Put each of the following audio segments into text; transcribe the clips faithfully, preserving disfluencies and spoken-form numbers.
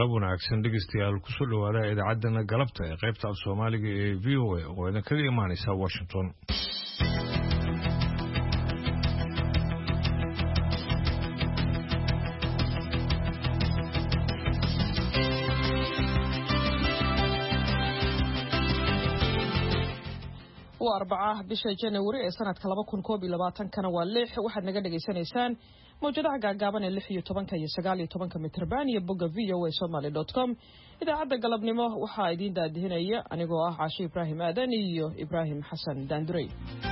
galab wanaagsan dhegeystayaal ku soo dhawaada idaacadana galabta ee qaybta af Soomaaliga ee V O A oo idin kaga imaanaysa Washington. waa arbaca bisha January ee sanadka laba kun koob iyo labaatan kana waa lix waxaad naga dhageysanaysaan mowjadaha gaagaaban ee lix iyo toban iyo sagaal iyo toban mitirban iyo bogga v o a somali dot com. idaacadda galabnimo waxaa idin daadihinaya anigoo ah Caashi Ibraahim Aadan iyo Ibraahim Xasan Daandurey.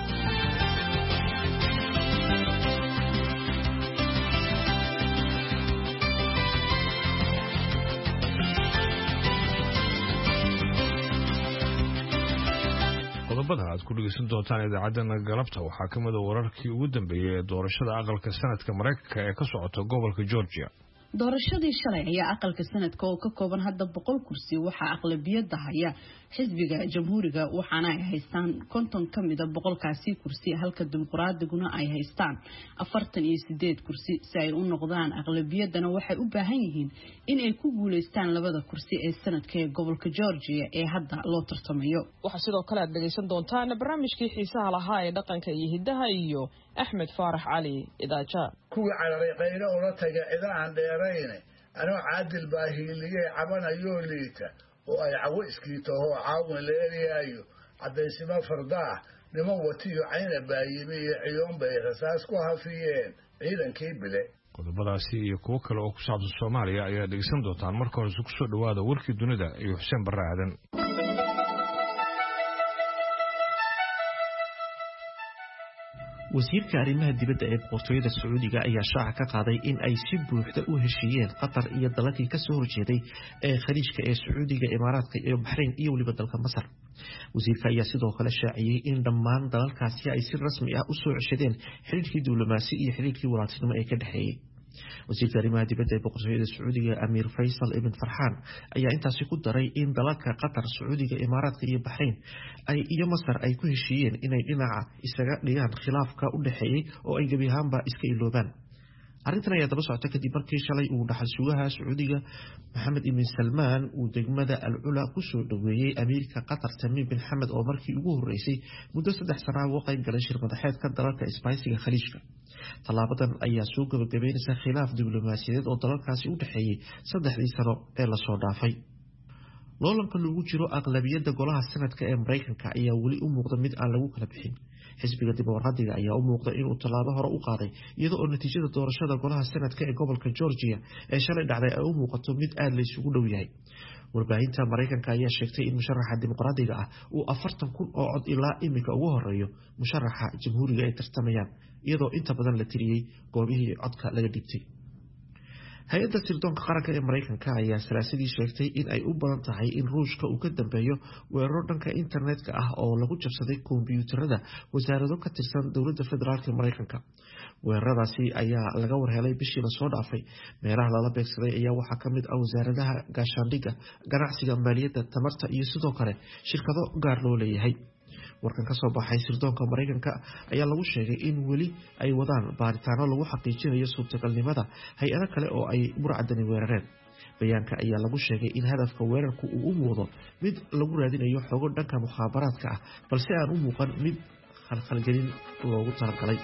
qodobada aad ku dhageysan doontaan idaacadana galabta waxaa ka mid ah wararkii ugu dambeeyay ee doorashada aqalka sanadka Mareykanka ee ka socota gobolka Georgia. doorashadii shalay ayaa aqalka sanadka oo ka kooban hadda boqol kursi waxaa aqlabiyada haya xisbiga jamhuuriga waxaana ay haystaan konton ka mid ah boqolkaasi kursi halka dimuqraadiyaduna ay haystaan afartan iyo sideed kursi si ay u noqdaan aqlabiyadana waxay u baahan yihiin in ay ku guuleystaan labada kursi ee sanadka ee gobolka Georgia ee hadda loo tartamayo. waxa sidoo kale aad dhageysan doontaan barnaamijkii xiisaha lahaa ee dhaqanka iyo hidaha iyo Axmed Faarax Cali Idaaja. kuwii cararay qaylo oo la tagay cidaan dheerayne anoo caadil baahiiligay cabanayo liita oo ay cawo iskiito oo caawin leeyahay cadaysima fardaa niman watiyo cayna baayimi iyo ciyoon bay rasaas ku hafiyeen ciidankii bile. qodobadaasi iyo kuwo kale oo ku saabsan Soomaaliya ayaa dhageysan doontaan marka hore ku soo dhawaada warkii dunida iyo Xuseen Barre Aadan. wasiirka arrimaha dibadda ee boqortooyada Sacuudiga ayaa shaaca ka qaaday in ay si buuxda u heshiiyeen Qatar iyo dalalkii ka soo horjeeday ee khaliijka ee Sacuudiga, Imaaraadka iyo Bahrain iyo waliba dalka Masar. wasiirka ayaa sidoo kale shaaciyay in dhammaan dalalkaasi ay si rasmi ah u soo ceshadeen xiriirkii diblomaasi iyo xiriirkii walaaltinimo ee ka dhaxeeyay. wasiirka arrimaha dibadda ee boqortooyada Sacuudiga Amir Faisal ibn Farhan ayaa intaasi ku daray in dalalka Qatar, Sacuudiga, Imaaraadka iyo Bahrain ay iyo Masar ay ku heshiiyeen inay dhinaca isaga dhigaan khilaafka u dhaxeeyay oo ay gabi ahaanba iska iloobaan. arrintan ayaa daba socota kadib markii shalay uu dhaxal sugaha Sacuudiga Mohammed ibn Salman uu degmada Al-Ula ku soo dhaweeyay amiirka Qatar Tamim bin Hamad oo markii ugu horeysay muddo saddex sano ah uga qayb galay shir madaxeedka dalalka Isbaahaysiga Khaliijka. Talaabadan ayaa soo gabagabeynaysa khilaaf diblomaasiyadeed oo dalalkaasi u dhaxeeyay saddexdii sano ee la soo dhaafay. loolanka lagu jiro aqlabiyada golaha sanadka ee Mareykanka ayaa weli u muuqda mid aan lagu kala bixin. xisbiga dimuqraadiga ayaa u muuqda inuu tallaabo hore u qaaday iyadoo oo natiijada doorashada golaha sanadka ee gobolka Georgia ee shalay dhacday ay u muuqato mid aad la isugu dhow yahay. warbaahinta Mareykanka ayaa sheegtay in musharaxa dimuqraadiga ah uu afartan kun oo cod ilaa imika ugu horeeyo musharaxa jamhuuriga ay tartamayaan iyadoo inta badan la tiriyay goobihii codka laga dhigtay. hay'adda sirdoonka qaranka ee Mareykanka ayaa salaasadii sheegtay in ay u badan tahay in Ruushka uu ka dambeeyo weeraro dhanka internetka ah oo lagu jabsaday kombiyuutarada wasaarado ka tirsan dowladda federaalka Mareykanka. weeraradaasi ayaa laga warhelay bishii la soo dhaafay. meelaha lala beegsaday ayaa waxaa ka mid ah wasaaradaha gaashaandhigga, ganacsiga, maaliyadda, tamarta iyo sidoo kale shirkado gaar loo leeyahay. warkan ka soo baxay sirdoonka Mareykanka ayaa lagu sheegay in weli ay wadaan baaritaano lagu xaqiijinayo suurtagalnimada hay'ado kale oo ay burcadani weerareen. bayaanka ayaa lagu sheegay in hadafka weerarku uu u muuqdo mid lagu raadinayo xogo dhanka mukhaabaraadka ah balse aan u muuqan mid khalkhalgelin loogu talagalay.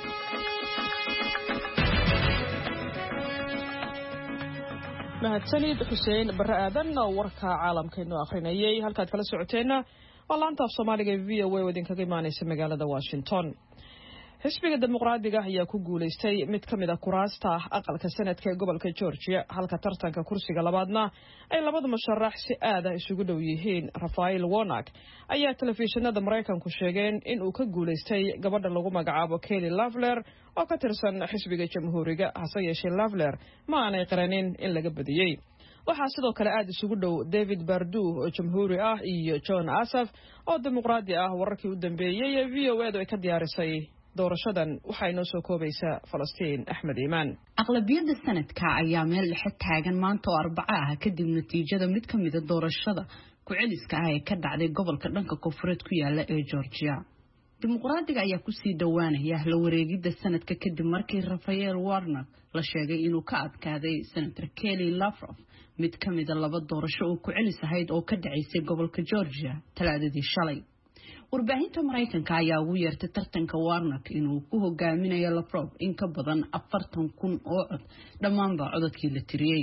mahadsanid Xuseen Barre Aadan oo warka caalamkeenu akhrinayay. halkaad kala socoteena laanta af Soomaaliga V O A wadin kaga imaanaysa magaalada Washington. xisbiga dimuqraadiga ayaa ku guuleystay mid ka mid ah kuraasta aqalka sanadka ee gobolka Georgia halka tartanka kursiga labaadna ay labada musharax si aad ah isugu dhow yihiin. Raphael Warnock ayaa telefishinada Mareykanku sheegeen in uu ka guuleystay gabadha lagu magacaabo Kelly Loeffler oo ka tirsan xisbiga jamhuuriga. hase yeeshee Loeffler ma aanay qiranin in laga badiyay. waxaa sidoo kale aad isugu dhow David Perdue oo jamhuuri ah iyo John Asaf oo dimuqraadi ah. wararkii u dambeeyay ee V O A ay ka diyaarisay doorashadan waxaa inoo soo koobaysa Falastiin Axmed Iimaan. aqlabiyada sanadka ayaa meel dhexe taagan maanta oo arbaca ah kadib natiijada mid ka mid ah doorashada ku celiska ah ee ka dhacday gobolka dhanka koonfureed ku yaala ee Georgia. dimuqraadiga ayaa ku sii dhawaanaya la wareegidda sanadka kadib markii Raphael Warnock la sheegay inuu ka adkaaday Senator Kelly Loeffler mid ka mid ah laba doorasho oo ku celis ahayd oo ka dhacaysay gobolka Georgia talaadadii shalay. warbaahinta Mareykanka ayaa ugu yeertay tartanka Warnock inuu ku hogaaminayo Loeffler in ka badan afartan kun oo cod dhammaanba codadkii la tiriyay.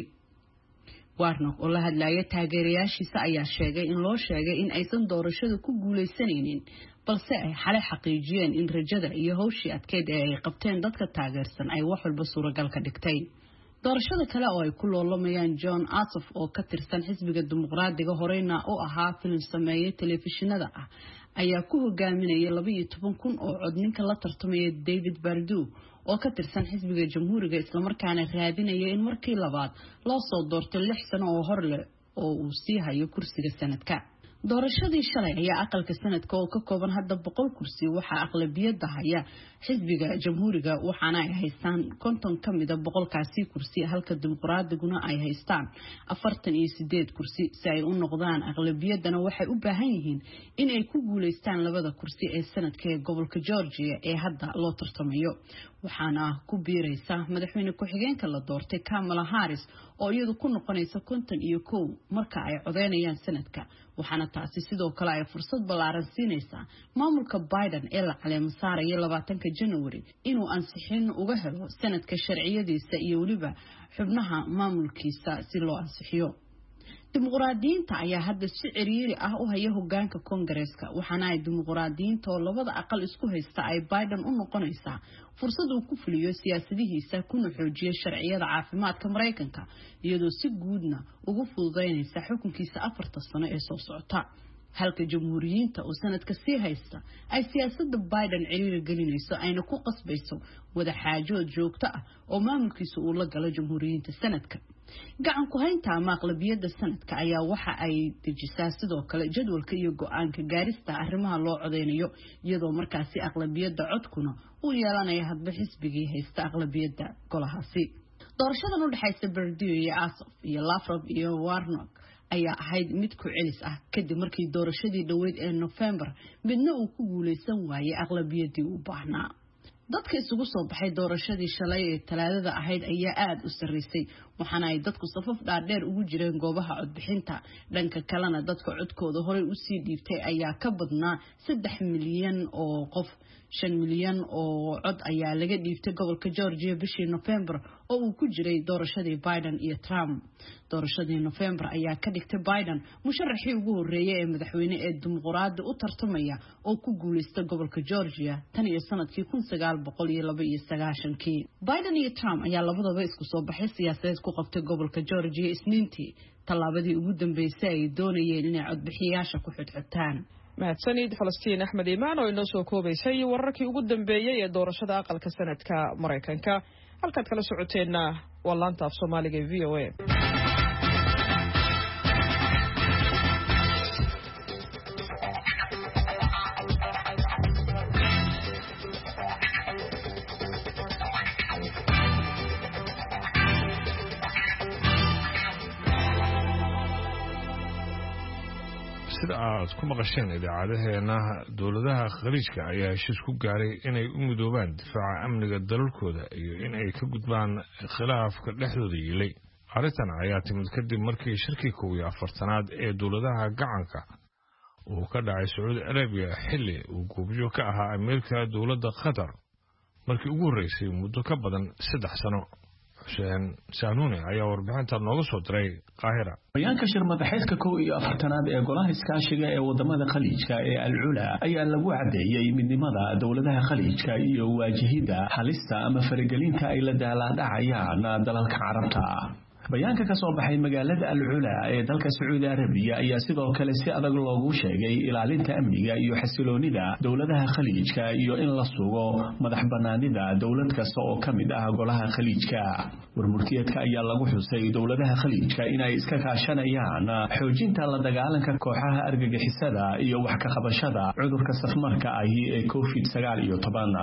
Warnock oo la hadlaya taageerayaashiisa ayaa sheegay in loo sheegay in aysan doorashada ku guuleysanaynin balse ay xalay xaqiijiyeen in rajada iyo hawshii adkeyd ee ay qabteen dadka taageersan ay wax walba suuragal ka dhigtay. doorashada kale oo ay ku loolamayaan John Ossoff oo ka tirsan xisbiga dimuqraadiga horeyna oo ahaa filim sameeyay telefishinada ah ayaa ku hogaaminaya laba iyo toban kun oo cod ninka la tartamaya David Perdue oo ka tirsan xisbiga jamhuuriga isla markaana raadinaya in markii labaad loo soo doorto lix sano oo hor leh oo uu sii hayo kursiga sanadka. doorashadii shalay ayaa aqalka sanadka oo ka kooban hadda boqol kursi waxaa aqlabiyada haya xisbiga jamhuuriga waxaana ay haystaan konton ka mid ah boqolkaasi kursi halka dimuqraadiguna ay haystaan afartan iyo sideed kursi si ay u noqdaan aqlabiyadana waxay u baahan yihiin in ay ku guuleystaan labada kursi ee sanadka ee gobolka Georgia ee hadda loo tartamayo waxaana ku biiraysa madaxweyne ku-xigeenka la doortay Kamala Harris oo iyadu ku noqonaysa konton iyo kow marka ay codeynayaan sanadka waxaana taasi sidoo kale ay fursad ballaaran siinaysaa maamulka Biden ee la caleemo saaraya labaatanka January inuu ansixin uga helo sanadka sharciyadiisa iyo waliba xubnaha maamulkiisa si loo ansixiyo. dimuqraadiyiinta ayaa hadda si ciriiri ah u haya hogaanka Kongareeska waxaana ay dimuqraadiyiinta oo labada aqal isku haysta ay Biden u noqonaysaa fursad uu ku fuliyo siyaasadihiisa kuna xoojiyo sharciyada caafimaadka Mareykanka iyadoo si guudna ugu fududeynaysa xukunkiisa afarta sano ee soo socota. halka jamhuuriyiinta oo sanadka sii haysta ay siyaasadda Biden ciriiri gelinayso ayna ku qasbayso wada xaajood joogto ah oo maamulkiisa uu la galo jamhuuriyiinta sanadka. gacan ku haynta ama aqlabiyada sanadka ayaa waxa ay dejisaa sidoo kale jadwalka iyo go'aanka gaarista arrimaha loo codeynayo iyadoo markaasi aqlabiyada codkuna uu yeelanayo hadba xisbigii haysta aqlabiyada golahaasi. doorashadan u dhaxaysa Perdue iyo Ossoff iyo Loeffler iyo Warnock ayaa ahayd mid ku celis ah kadib markii doorashadii dhaweyd ee November midna uu ku guuleysan waayay aqlabiyadii u baahnaa. dadka isugu soo baxay doorashadii shalay ee talaadada ahayd ayaa aad u sareysay waxaana ay dadku safaf dhaadheer ugu jireen goobaha codbixinta dhanka kalena dadka codkooda hore u sii dhiibtay ayaa ka badnaa saddex milyan oo qof. shan milyan oo cod ayaa laga dhiibtay gobolka Georgia bishii November oo uu ku jiray doorashadii Biden iyo Trump. doorashadii November ayaa ka dhigtay Biden musharaxii ugu horeeyay ee madaxweyne ee dimuqraadi u tartamaya oo ku guuleystay gobolka Georgia tan iyo sanadkii kun sagaal boqol iyo laba iyo sagaashan-kii. Biden iyo Trump ayaa labadaba isku soo baxay siyaasadeed ku qabtay gobolka Georgia Isniintii tallaabadii ugu dambeysay ay doonayeen inay codbixiyaasha ku xidxidtaan. mahadsanid Falastiin Axmed Imaan oo inoo soo koobaysay wararkii ugu dambeeyay ee doorashada aqalka sanadka Mareykanka halkaad kala socoteena waa laanta af Soomaaliga V O A. sida aad ku maqasheen idaacadaheena dowladaha khaliijka ayaa heshiis ku gaaray inay u midoobaan difaaca amniga dalalkooda iyo in ay ka gudbaan khilaafka dhexdooda yeelay. arrintan ayaa timid kadib markii shirkii kow iyo afartanaad ee dowladaha gacanka uu ka dhacay Sacuudi Arabiya xilli uu goobjoog ka ahaa Ameerika dowladda Qatar markii ugu horeysay muddo ka badan saddex sano. Xuseen Saanuuni ayaa warbixinta nooga soo diray Qaahira. bayaanka shir madaxeedka kow iyo afartanaad ee golaha iskaashiga ee wadamada khaliijka ee Al-Ula ayaa lagu cadeeyay midnimada dowladaha khaliijka iyo waajihida halista ama faragelinta ay la daaladhacayaan dalalka Carabta. bayaanka ka soo baxay magaalada Al-Ula ee dalka Sacuudi Arabiya ayaa sidoo kale si adag loogu sheegay ilaalinta amniga iyo xasiloonida dowladaha khaliijka iyo in la sugo madax banaanida dowlad kasta oo kamid ah golaha khaliijka. warmurtiyeedka ayaa lagu xusay dowladaha khaliijka inay iska kaashanayaan xoojinta la dagaalanka kooxaha argagixisada iyo wax ka qabashada cudurka safmarka ah ee COVID sagaal iyo toban.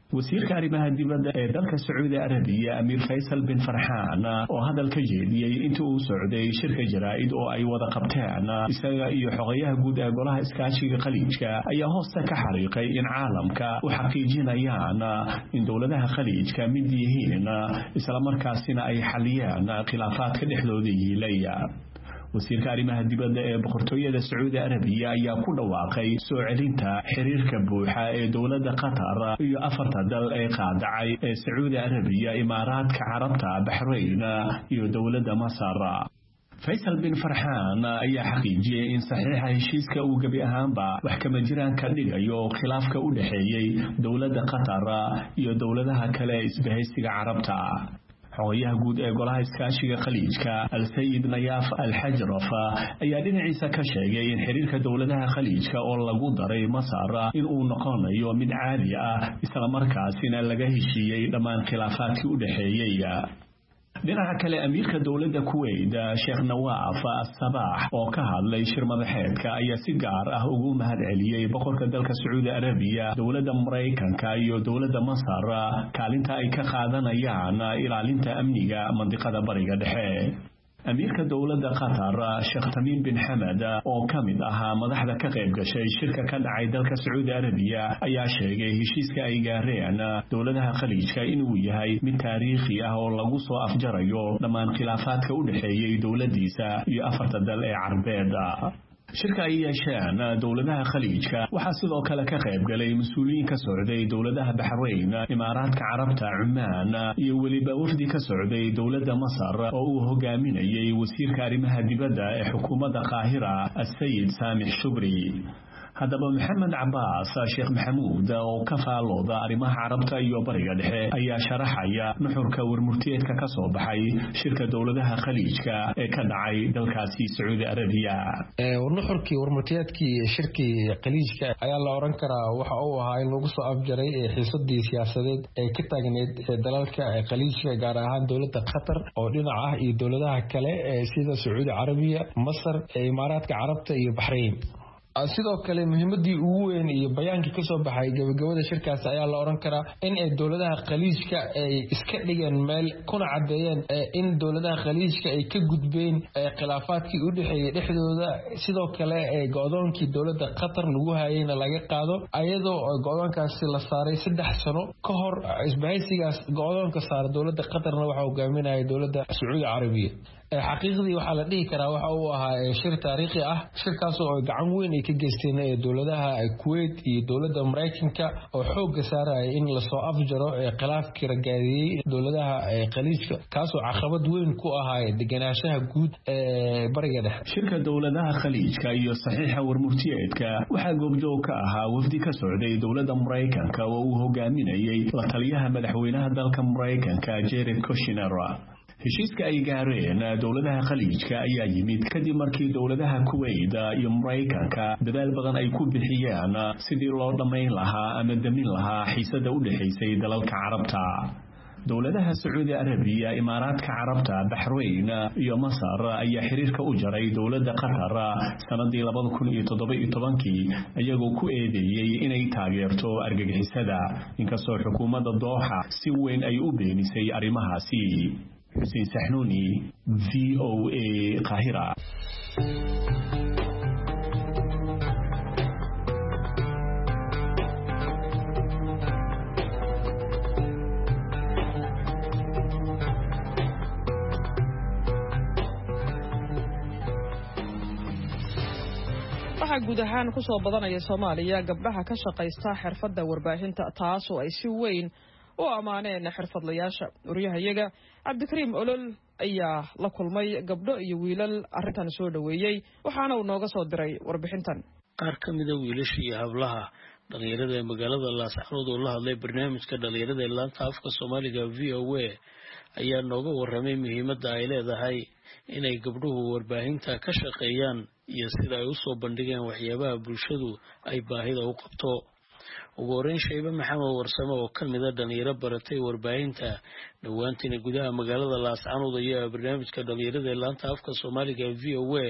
wasiirka arrimaha dibadda ee dalka Sacuudi Arabiya Amir Faisal bin Farhan oo hadalka jeediyay intii uu socday shirka jaraa'id oo ay wada qabteen isaga iyo xogayaha guud ee golaha iskaashiga khaliijka ayaa hoosta ka xariiqay in caalamka u xaqiijinayaan in dowladaha khaliijka mid yihiin isla markaasina ay xaliyaan khilaafaadka dhexdooda yiilaya wasiirka arrimaha dibadda ee boqortooyada Sacuudi Arabiya ayaa ku dhawaaqay soo celinta xiriirka buuxa ee dowladda Qatar iyo afarta dal ee qaadacay ee Sacuudi Arabiya, Imaaraadka Carabta, Bahrain iyo dowladda Masar. Faisal bin Farhan ayaa xaqiijiyay in saxiixa heshiiska uu gabi ahaanba wax kama jiraan ka dhigayo khilaafka u dhaxeeyay dowladda Qatar iyo dowladaha kale isbahaysiga Carabta. xogayaha guud ee golaha iskaashiga khaliijka Al-Sayid Nayaf Al-Hajraf ayaa dhinaciisa ka sheegay in xiriirka dowladaha khaliijka oo lagu daray Masar in uu noqonayo mid caadi ah isla markaasina laga heshiiyay dhammaan khilaafaadkii u dhaxeeyay. dhinaca kale amiirka dowladda Kuwait Sheikh Nawaf As-Sabah oo ka hadlay shir madaxeedka ayaa si gaar ah ugu mahad celiyay boqorka dalka Sacuudi Arabiya, dowladda Mareykanka iyo dowladda Masar kaalinta ay ka qaadanayaan ilaalinta amniga mandiqada bariga dhexe. amiirka dowladda Qatar Sheikh Tamim bin Hamad oo kamid ahaa madaxda ka qayb gashay shirka ka dhacay dalka Sacuudi Arabiya ayaa sheegay heshiiska ay gaareen dowladaha khaliijka inuu yahay mid taariikhi ah oo lagu soo afjarayo dhammaan khilaafaadka u dhaxeeyay dowladiisa iyo afarta dal ee Carbeed. shirka ay yeesheen dowladaha khaliijka waxaa sidoo kale ka qayb galay mas'uuliyiin ka socday dowladaha Bahrain, Imaaraadka Carabta, Oman iyo waliba wafdi ka socday dowladda Masar oo uu hogaaminayay wasiirka arrimaha dibadda ee xukuumadda Qaahira As-Sayid Samih Shubri. haddaba Maxamed Cabbaas Sheekh Maxamuud oo ka faalooda arrimaha Carabta iyo bariga dhexe ayaa sharaxaya nuxurka warmurtiyeedka ka soo baxay shirka dowladaha khaliijka ee ka dhacay dalkaasi Sacuudi Arabiya. ee nuxurkii warmurtiyeedkii shirkii khaliijka ayaa la oran karaa waxa uu ahaa in lagu soo afjaray xiisadii siyaasadeed ee ka taagneed dalalka khaliijka gaar ahaan dowladda Qatar oo dhinac ah iyo dowladaha kale sida Sacuudi Arabiya, Masar, Imaaraadka Carabta iyo Bahrain. sidoo kale muhiimadii ugu weyn iyo bayaankii ka soo baxay gabagabada shirkaas ayaa la oran karaa in ay dowladaha khaliijka ay iska dhigeen meel kuna cadeeyeen in dowladaha khaliijka ay ka gudbeen khilaafaadkii u dhaxeeyay dhexdooda, sidoo kale ee go'doonkii dowladda Qatar lagu hayayna laga qaado ayadoo go'doonkaasi la saaray saddex sano ka hor. isbahaysigaas go'doonka saaray dowladda Qatarna waxa hogaaminayay dowladda Sacuudi Arabiya. xaqiiqdii waxa la dhihi karaa waxa uu ahaa shir taariikhi ah, shirkaas oo gacan weyn ay ka geysteen dowladaha Kuwait iyo dowladda Mareykanka oo xoog saaraya in la soo afjaro khilaafkii ragaadiyay dowladaha khaliijka kaas oo caqabad weyn ku ahaa deganaanshaha guud ee bariga dhexe. shirka dowladaha khaliijka iyo saxiixa warmurtiyeedka waxaa goobjoog ka ahaa wafdi ka socday dowladda Mareykanka oo uu hogaaminayay la taliyaha madaxweynaha dalka Mareykanka Jared Kushner. heshiiska ay gaareen dowladaha khaliijka ayaa yimid kadib markii dowladaha Kuwait iyo Mareykanka dadaal badan ay ku bixiyeen sidii loo dhameyn lahaa ama damin lahaa xiisada u dhaxaysay dalalka Carabta. dowladaha Sacuudi Arabiya, Imaaraadka Carabta, Bahrain iyo Masar ayaa xiriirka u jaray dowladda Qatar sanadii laba kun iyo toddoba iyo tobankii ayagoo ku eedeeyay inay taageerto argagixisada, inkastoo xukuumadda Doha si weyn ay u beenisay arrimahaasi. حسين سحنوني في أو إيه قاهرة. waxaa guud ahaan ku soo badanaya Soomaaliya gabdhaha ka shaqeysta xirfadda warbaahinta taas oo ay si weyn u amaaneen xirfadlayaasha. wariyahayaga Cabdikariim Olol ayaa la kulmay gabdho iyo wiilal arrintan soo dhaweeyay waxaana uu nooga soo diray warbixintan. qaar ka mid ah wiilasha iyo hablaha dhalinyarada ee magaalada Laascaanood oo la hadlay barnaamijka dhalinyarada ee laanta afka Soomaaliga V O A ayaa nooga warramay muhiimadda ay leedahay inay gabdhuhu warbaahinta ka shaqeeyaan iyo sida ay u soo bandhigeen waxyaabaha bulshadu ay baahida u qabto. ugu horeyn Shayba Maxamed Warsame oo ka mid ah dhalinyaro baratay warbaahinta dhawaantina gudaha magaalada Laascaanood ayaa barnaamijka dhalinyarada ee laanta afka Soomaaliga V O A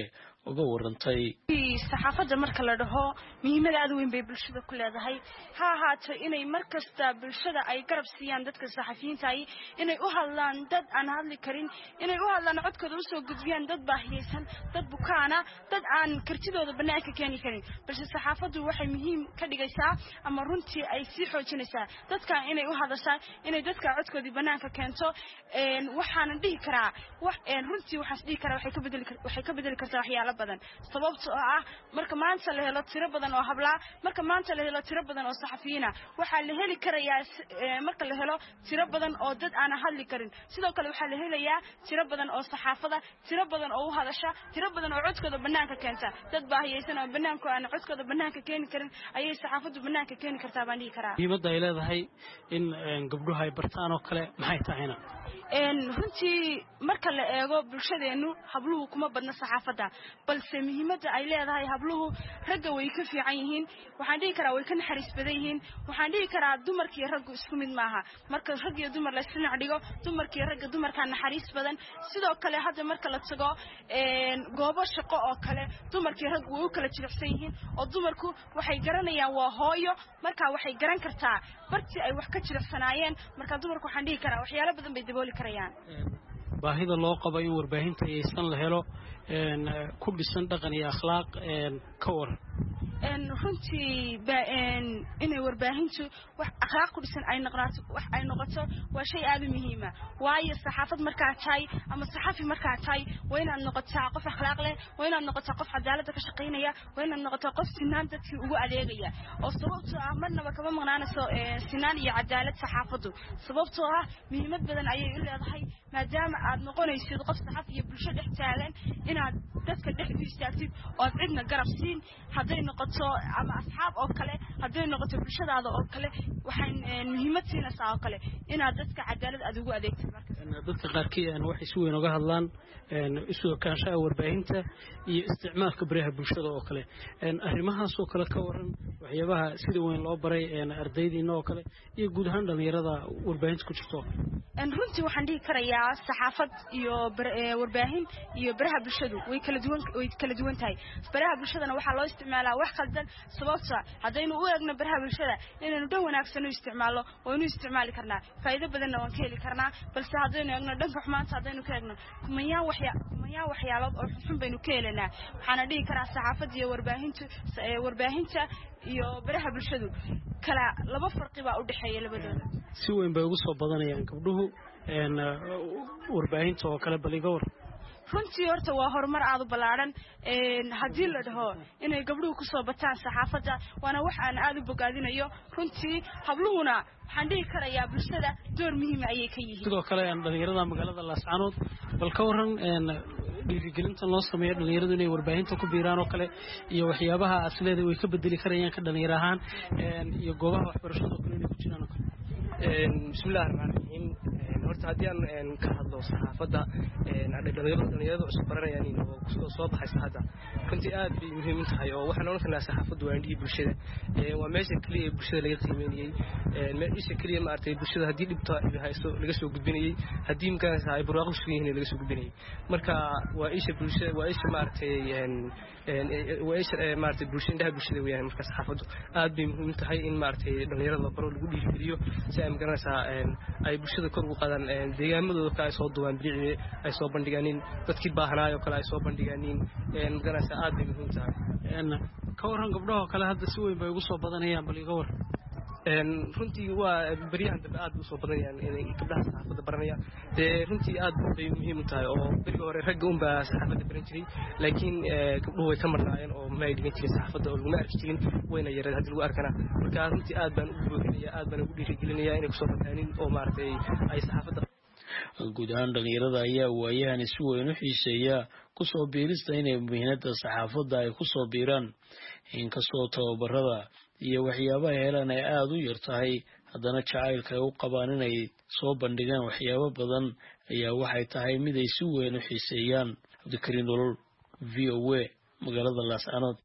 uga warantay saxaafadda marka la dhaho muhiimada aad weyn bay bulshada ku leedahay ha ahaato inay markasta bulshada ay garab siiyaan dadka saxafiyiinta ay inay u hadlaan dad aan hadli karin inay u hadlaan codkooda u soo gudbiyaan dad baahiyeysan dad bukaana dad aan kartidooda banaanka keeni karin balse saxaafaddu waxay muhiim ka dhigaysaa ama runtii ay sii xoojinaysaa dadka inay u hadashaan inay dadka codkoodii banaanka keento een waxaan dhihi karaa wax een runtii waxaan dhihi karaa waxay ka bedeli waxay ka bedeli kartaa waxyaalo badan sababtoo ah marka maanta la helo tiro badan oo habla marka maanta la helo tiro badan oo saxafiyiina waxa la heli karayaa marka la helo tiro badan oo dad aan hadli karin sidoo kale waxa la helayaa tiro badan oo saxaafada tiro badan oo u hadasha tiro badan oo codkooda banaanka keenta dad baahiyeysan oo banaanka aan codkooda banaanka keeni karin ayay saxaafadu banaanka keeni kartaa baan dhihi karaa muhiimada ay leedahay in gabdhuhu ay bartaan oo kale maxay tahayna een runtii marka la eego bulshadeenu habluhu kuma badna saxaafada balse muhiimada ay leedahay habluhu ragga way ka fiican yihiin waxaan dhihi karaa way ka naxariis badan yihiin waxaan dhihi karaa dumarka iyo raggu isku mid maaha marka rag iyo dumar la isla dhigo dumarka iyo ragga dumarka naxariis badan sidoo kale hadda marka la tago een goobo shaqo oo kale dumarka iyo raggu way u kala jilicsan yihiin oo dumarku waxay garanayaan waa hooyo marka waxay garan kartaa barti ay wax ka jilicsanaayeen marka dumarku waxaan dhihi karaa waxyaalo badan bay dabooli karayaan baahida loo qabo in warbaahinta aysan la helo een ku dhisan dhaqan iyo akhlaaq een ka war een runtii ba een inay warbaahintu wax akhlaaq ku dhisan ay noqoto wax ay noqoto waa shay aad u muhiim ah waayo saxaafad marka tahay ama saxafi marka tahay waa inaad noqotaa qof akhlaaq leh waa inaad noqotaa qof cadaalad ka shaqeynaya waa inaad noqotaa qof sinaan dadkii ugu adeegaya oo sababtoo ah marnaba kama maqnaanayso sinaan iyo cadaalad saxaafadu sababtoo ah muhiimad badan ayay u leedahay maadaama aad noqonaysid qof saxafi iyo bulsho dhex taagan inaad dadka dhex istaagtid oo cidna garab siin haday noqoto ama asxaab oo kale haday noqoto bulshadaada oo kale waxay muhiimad siinaysaa oo kale inaad dadka cadaalad aad ugu adeegtid marka dadka qaarkii aan wax si weyn uga hadlaan een isu kaanshaha warbaahinta iyo isticmaalka baraha bulshada oo kale een arrimahaas oo kale ka waran waxyaabaha sida weyn loo baray een ardaydiina oo kale iyo guud ahaan dhalinyarada warbaahinta ku jirto een runtii waxaan dhihi karayaa saxaafad iyo warbaahin iyo baraha bulshadu way kala duwan way kala duwan tahay baraha bulshadana waxa loo isticmaalaa wax khaldan sababta hadaynu u eegno baraha bulshada inaynu dhan wanaagsan u isticmaalo oo inuu isticmaali karnaa faa'iido badanna waan ka heli karnaa balse hadaynu eegno dhanka xumaanta hadaynu ka eegno kumayaan waxya kumayaan waxyaalood oo xun baynu ka helanaa waxaana dhihi karaa saxaafadda iyo warbaahintu warbaahinta iyo baraha bulshadu kala laba farqi baa u dhaxeeya labadooda si weyn bay ugu soo badanayaan gabdhuhu een warbaahinta oo kale baliga war runtii horta waa horumar aad u ballaaran een hadii la dhaho inay gabdhuhu ku soo bataan saxaafadda waana wax aan aad u bogaadinayo runtii habluhuna waxaan dhihi karayaa bulshada door muhiim ah ayay ka yihiin sidoo kale aan dhalinyarada magaalada Laascaanood bal ka waran een dhiirigelinta loo sameeyo dhalinyaradu inay warbaahinta ku biiraan oo kale iyo waxyaabaha asleeda way ka bedeli karayaan ka dhalinyar ahaan een iyo goobaha waxbarashada oo kale inay ku jiraan oo kale een bismillaahir rahmaanir rahiim horta hadii aan ka hadlo saxaafadda een dhalinyarada dhalinyarada cusub baranayaan in oo soo baxaysa hadda runtii aad bay muhiim u tahay oo waxaan oran karnaa saxaafaddu waa indhihii bulshada ee waa meesha kaliya bulshada laga qiimeeyay ee meesha kaliya ma artay bulshada hadii dhibto ay hayso laga soo gudbinayay hadii imkaansa ay burwaaqo suuqyeen laga soo gudbinayay marka waa isha bulshada waa isha ma artay een een waa isha ma artay bulshada indhaha bulshada weeyaan marka saxaafaddu aad bay muhiim u tahay in ma artay dhalinyarada baro lagu dhiirigeliyo si ay magaranaysaa een ay bulshada kor ugu qaadaan deegaamadooda ka ay soo duwaan bilicii ay soo bandhigaaniin dadkii baahnaayo kale ay soo bandhigaaniin een magaranaysaa aad bay muhiim tahay een ka waran gabdhaha kale hadda si weyn bay ugu soo badanayaan bal iga war een runtii waa bariyahan dambe aad u soo badanayaan inay gabdhaha saxaafadda baranayaan dee runtii aad bay muhiim u tahay oo bariga hore ragga un baa saxaafadda baran jiray laakiin gabdhuhu way ka marnaayeen oo ma ay dhigan jirin saxaafadda oo laguma arki jirin wayna yareed haddii lagu arkana marka runtii aad baan ugu boorinayaa aad baan ugu dhiirigelinayaa inay kusoo bataanin oo maaragtay ay saxaafadda guud ahaan dhalinyarada ayaa waayahan si weyn u xiiseeya kusoo biirista inay muhiimada saxaafadda ay kusoo biiraan inkastoo tababarada iyo waxyaabaha helaan ay aad u yar tahay haddana jacaylka ay u qabaan inay soo bandhigaan waxyaabo badan ayaa waxay tahay mid ay si weyn u xiiseeyaan cabdikariin nolol v o a magaalada Laascaanood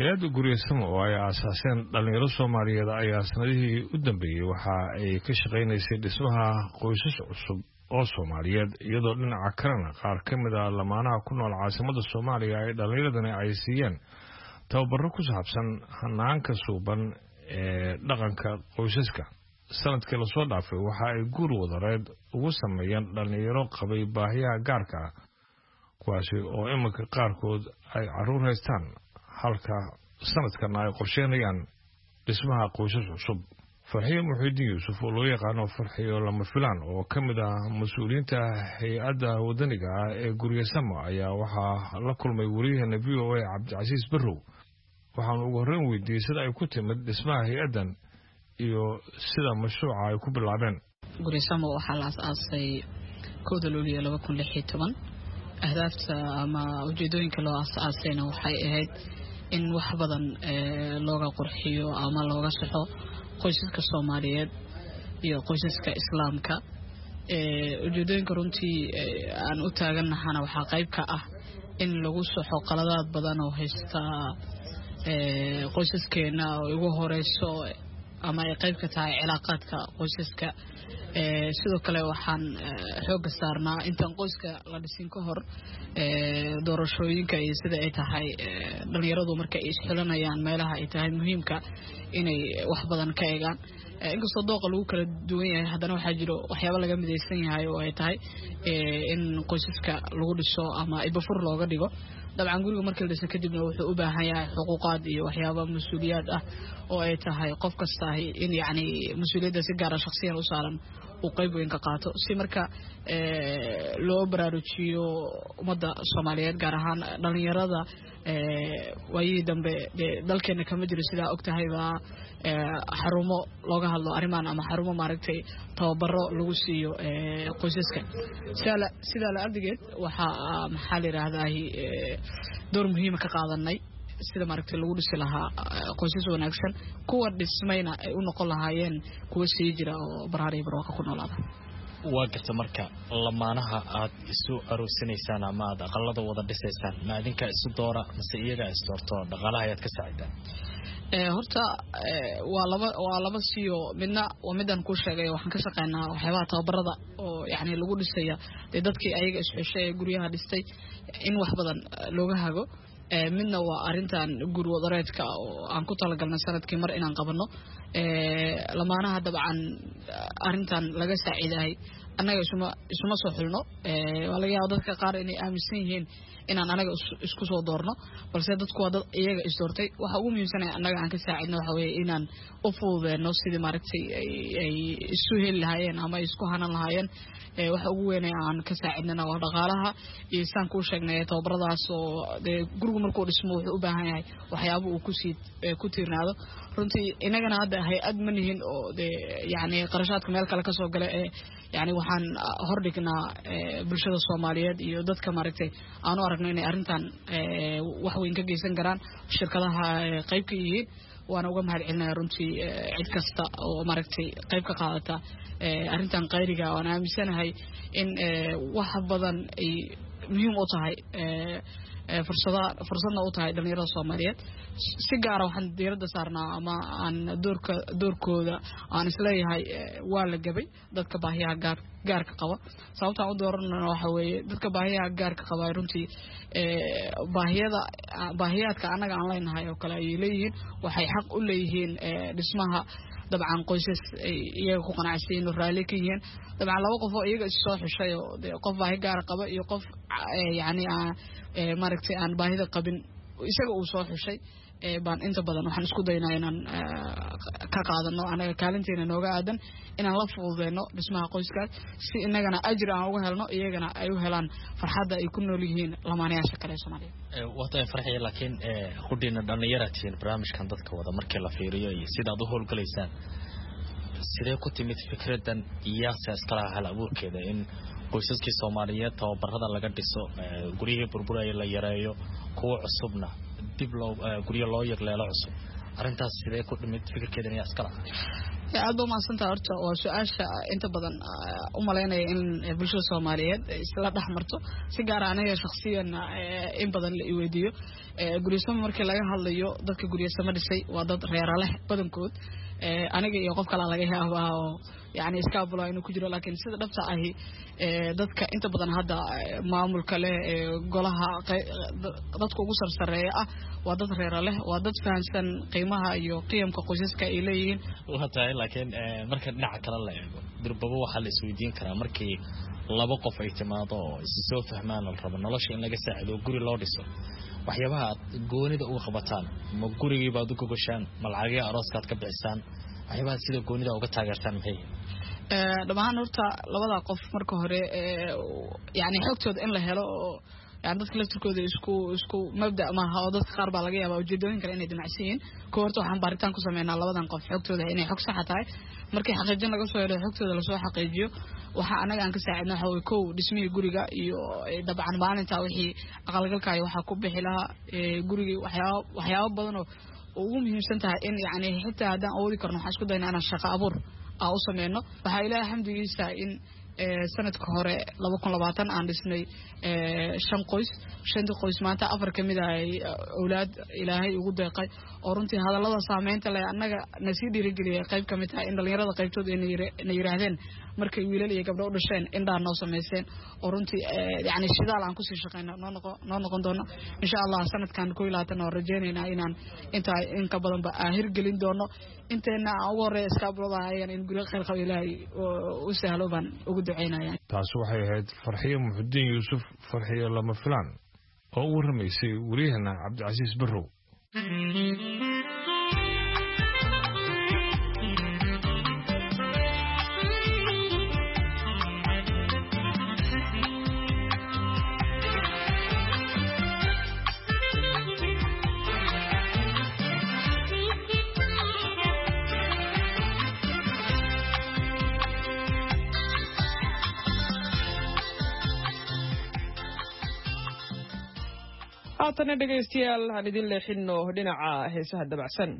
hay-adda guryasamo oo ay aasaaseen dhalinyaro soomaaliyeed ayaa sanadihii u dambeeyey waxa ay ka shaqaynaysay dhismaha qoysas cusub oo soomaaliyeed iyadoo dhinaca kalena qaar ka mid ah lamaanaha ku nool caasimada soomaaliya ay dhallinyaradani ay siiyeen tababaro ku saabsan hanaanka suuban ee dhaqanka qoysaska. sanadkii lasoo dhaafay waxa ay guur wadareed ugu sameeyeen dhalinyaro qabay baahiyaha gaarka ah kuwaasi oo iminka qaarkood ay caruur haystaan halka sanadkana ay qorsheynayaan dhismaha qoysas cusub. farxiyo muxiidiin yuusuf oo loo yaqaano farxiyo lama filaan oo ka mid ah mas-uuliyiinta hay-adda wadaniga ah ee guryasamo ayaa waxaa la kulmay wariyaheena v o a cabdicasiis barrow waxaanu ugu horreyn weydiiyey sida ay ku timid dhismaha hay-addan iyo sida mashruuca ay ku bilaabeen. guryasamo waxaa la aasaasay kowda luuliyo laba kun lix iyo toban. ahdaafta ama ujeedooyinka loo aasaasayna waxay ahayd in wax badan looga qurxiyo ama looga saxo qoysaska Soomaaliyeed iyo qoysaska Islaamka. ujeedooyinka runtii aan u taaganahana waxaa qayb ka ah in lagu saxo qaladaad badan oo haysta qoysaskeena oo ugu horeyso ama ay qayb ka tahay cilaaqaadka qoysaska. sidoo kale waxaan xoog saarnaa intaan qoyska la dhisin ka hor doorashooyinka iyo sida ay tahay dhalinyaradu marka ay isxilanayaan meelaha ay tahay muhiimka inay wax badan ka eegaan. inkastoo dooqa lagu kala duwan yahay haddana waxaa jiro waxyaabo laga midaysan yahay oo ay tahay in qoysaska lagu dhiso ama ibafur looga dhigo. dabcan guriga markii la dhiso kadibna wuxuu u baahan yahay xuquuqaad iyo waxyaabo mas'uuliyad ah oo ay tahay qof kasta in yacni mas'uuliyadda si gaar ah shakhsiyan u saaran uu qayb weyn ka qaato si marka loo baraarujiyo ummadda Soomaaliyeed gaar ahaan dhalinyarada waayii dambe dalkeena kama jiro sidaa og tahay baa xarumo looga hadlo arrimahan ama xarumo maaragtay tababaro lagu siiyo qoysaska. sidaa la ardigeed waxaa maxaa la yidhaahdaa door muhiima ka qaadanay sida maaragtay lagu dhisi lahaa qoysas wanaagsan kuwa dhismayna ay u noqon lahaayeen kuwa sii jira oo baraar iyo barwaaqo ku noolaada. waa garta marka lamaanaha aad isu aroosinaysaan ama aad aqalada wada dhisaysaan ma idinka isu doora mise iyaga is doorto dhaqaalaha ayaad ka saacidaan? horta waa laba waa laba siyo midna waa midaan ku sheegay waxaan ka shaqeynaa waxyaabaha tababarada oo yacni lagu dhisaya dee dadkii ayaga isxeshay ee guryaha dhistay in wax badan looga hago. midna waa arintan guur wadareedka oo aan ku talagalnay sanadkii mar inaan qabano lamaanaha dabcan arintan laga saaciiday annaga isuma isuma soo xilno waa laga yaabaa dadka qaar inay aaminsan yihiin inaan anaga isku soo doorno balse dadku waa dad iyaga is doortay waxa ugu muhiimsan ee annaga aan ka saacidno waxa weeye inaan u fududeeno sidii maaragtay ay isu heli lahaayeen ama isku hanan lahaayeen. waxa ugu weyn ee aan ka saacidnana waa dhaqaalaha iyo saan ku sheegnay tababaradaas oo gurigu markuu dhismo wuxuu u baahan yahay waxyaabo uu ku sii ku tiirnaado. runtii inagana hadda hay-ad ma nihin oo yacni qarashaadka meel kale ka soo gala ee yacni waxaan hordhignaa bulshada Soomaaliyeed iyo dadka maaragtay aan u aragno inay arrintan wax weyn ka geysan karaan shirkadaha qayb ka yihiin. waana uga mahad celinaya runtii cid kasta oo maaragtay qayb ka qaadata arrintan qayriga oo aan aaminsanahay in wax badan ay muhiim u tahay fursada fursadna u tahay dhalinyarada Soomaaliyeed. si gaar ah waxaan diiradda saarnaa ama aan doorka doorkooda aan isleeyahay waa la gabay dadka baahiyaha gaar gaarka qaba. sababta aan u dooranayna waxa weeye dadka baahiyaha gaarka qaba runtii baahiyada baahiyaadka anaga aan leenahay oo kale ay leeyihiin waxay xaq u leeyihiin dhismaha dabcan qoysas iyaga ku qanacsan oo raali ka yihiin. dabcan laba qof oo iyaga soo xishay oo qof baahi gaar qaba iyo qof yacni maaragtay aan baahida qabin isaga uu soo xishay baan inta badan waxaan isku daynaa inaan ka qaadano anaga kaalinteena nooga aadan inaan la fududeeno dhismaha qoyskaas si inagana ajir aan uga helno iyagana ay u helaan farxadda ay ku nool yihiin lamaanayaasha kale ee Soomaaliya. wataa farxiyo laakiin qudina dhalinyarada barnaamijkan dadka wada markii la fiiriyo iyo sida aad u howlgalaysaan sidee ku timid fikradan iyo saaskala hal abuurkeeda in qoysaskii Soomaaliyeed tababarada laga dhiso guriyihii burburaya la yareeyo kuwa cusubna dib loo guriyo loo yagleelo cusub arrintaas sidee ku dhimid fikirkeedana iskala? aad baa maasanta horta oo su'aasha inta badan u maleynaya in bulshada Soomaaliyeed isla dhaxmarto si gaar ah aniga shakhsiyan in badan la weydiiyo guriyada markii laga hadlayo dadka guriyada dhisay waa dad reer leh badankood aniga iyo qof kale laga yaabaa oo yani iska bulo inuu ku jiro laakiin sida dhabta ah dadka inta badan hadda maamulka leh golaha dadka ugu sarsareeya ah waa dad reer leh waa dad fahansan qiimaha iyo qiyamka qoysaska ay leeyihiin waxa laakiin marka dhinaca kale la eego durbaba waxa la isweydiin karaa markii laba qof ay timaado oo is soo fahmaan la rabo nolosha in laga saacido guri loo dhiso waxyaabaha goonida uga qabataan ma gurigii baad u gogoshaan malcagiga arooskaad ka bixisaan waxyaabaha sida goonida uga taageertaan maxay ee dhamaan horta labada qof marka hore yani xogtooda in la helo يعني dadka laftirkooda isku isku mabda ma aha oo dadka qaar baa laga yaabaa ujeedooyin kale inay damacsiin koorto waxaan baaritaan ku sameynaa labadan qof xogtooda inay xog sax tahay markii xaqiijin laga soo helo xogtooda la soo xaqiijiyo waxa anaga aan ka saacidnaa waxa way koow dhismihii guriga iyo dabcan maalinta wixii aqalgalka waxa ku bixi lahaa guriga waxyaabo waxyaabo badan oo ugu muhiimsan tahay in yani xitaa hadaan awoodi karno waxa isku daynaa inaan shaqo abuur aan u sameeyno waxa ilaahay xamdigiisa in sanadka hore laba kun iyo labaatan aan dhisnay shan qoys shan qoys maanta afar kamid ah awlaad ilaahay ugu deeqay oo runtii hadallada saameynta leh anaga nasi dhiirigeliyay qayb kamid ah in dhalinyarada qaybtooda inay yiraahdeen markay wiilal iyo gabdho u dhasheen indhaa noo sameeyeen oo runtii yani shidaal aan ku sii shaqeyno noo noqon noo noqon doono insha Allah sanadkan koob iyo labaatan oo rajeenayna inaan inta in ka badan ba ahir gelin doono inteena ugu horeeya iskaabulada ayaan in guriga khayr qabo ilaahay u sahlo baan ugu duceynayaan taas waxay ahayd Farxiyo Muxuddin Yuusuf Farxiyo lama filaan oo u warmaysay wariyahana Cabdicasiis Barrow haatana dhegaystayaal aan idin leexino dhinaca heesaha dabacsan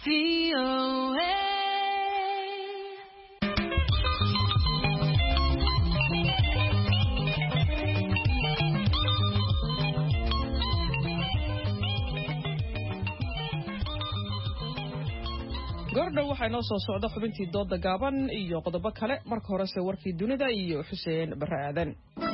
V O A. goordhow waxaa inoo soo socda xubintii dooda gaaban iyo qodobo kale marka horese warkii dunida iyo xuseen barre aadan.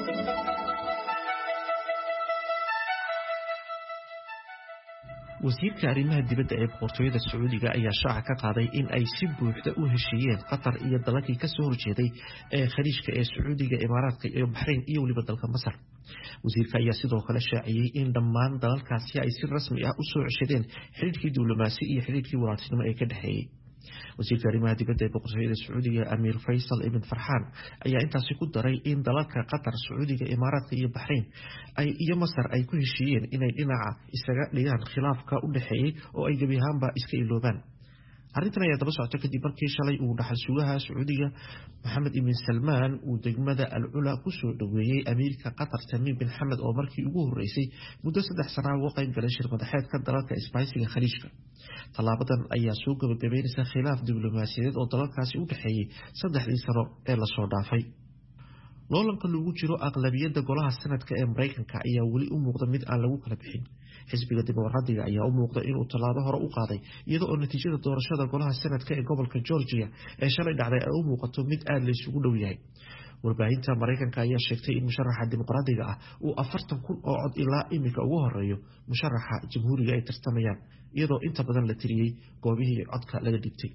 wasiirka arrimaha dibadda ee boqortooyada sacuudiga ayaa shaaca ka qaaday in ay si buuxda u heshiiyeen qatar iyo dalalkii ka soo horjeeday ee khaliijka ee sacuudiga imaaraadka iyo baxrayn iyo weliba dalka masar. wasiirka ayaa sidoo kale shaaciyey in dhammaan dalalkaasi ay si rasmi ah u soo ceshadeen xiriirkii diblomaasi iyo xiriirkii walaaltinimo ee ka dhexeeyey. wasiirka arrimaha dibadda ee boqortooyada sacuudiga amiir faysal ibn farxaan ayaa intaasi ku daray in dalalka qatar, sacuudiga, imaaraadka iyo baxrayn ay iyo masar ay ku heshiiyeen inay dhinaca isaga dhigaan khilaafka u dhexeeyey oo ay gebi ahaanba iska iloobaan. arrintan ayaa daba socota kadib markii shalay uu dhaxal sugaha sacuudiga maxamed ibn salmaan uu degmada al-cula ku soo dhoweeyey amiirka qatar tamiim bin xamed oo markii ugu horeysay muddo saddex sana uga qayb galay shir madaxeedka dalalka isbahaysiga khaliijka. tallaabadan ayaa soo gabagabeynaysa khilaaf diblomaasiyadeed oo dalalkaasi u dhexeeyey saddexdii sano ee lasoo dhaafay. loolanka lagu jiro aqlabiyadda golaha sanadka ee maraykanka ayaa weli u muuqda mid aan lagu kala bixin. xisbiga dimuqraadiga ayaa u muuqda inuu tallaabo hore u qaaday iyada oo natiijada doorashada golaha sanadka ee gobolka georgia ee shalay dhacday ay u muuqato mid aada la isugu dhow yahay. warbaahinta maraykanka ayaa sheegtay in musharaxa dimuqraadiga ah uu afartan kun oo cod ilaa iminka ugu horeeyo musharaxa jamhuuriga ay tartamayaan, iyadoo inta badan la tiriyey goobihii codka laga dhigtay.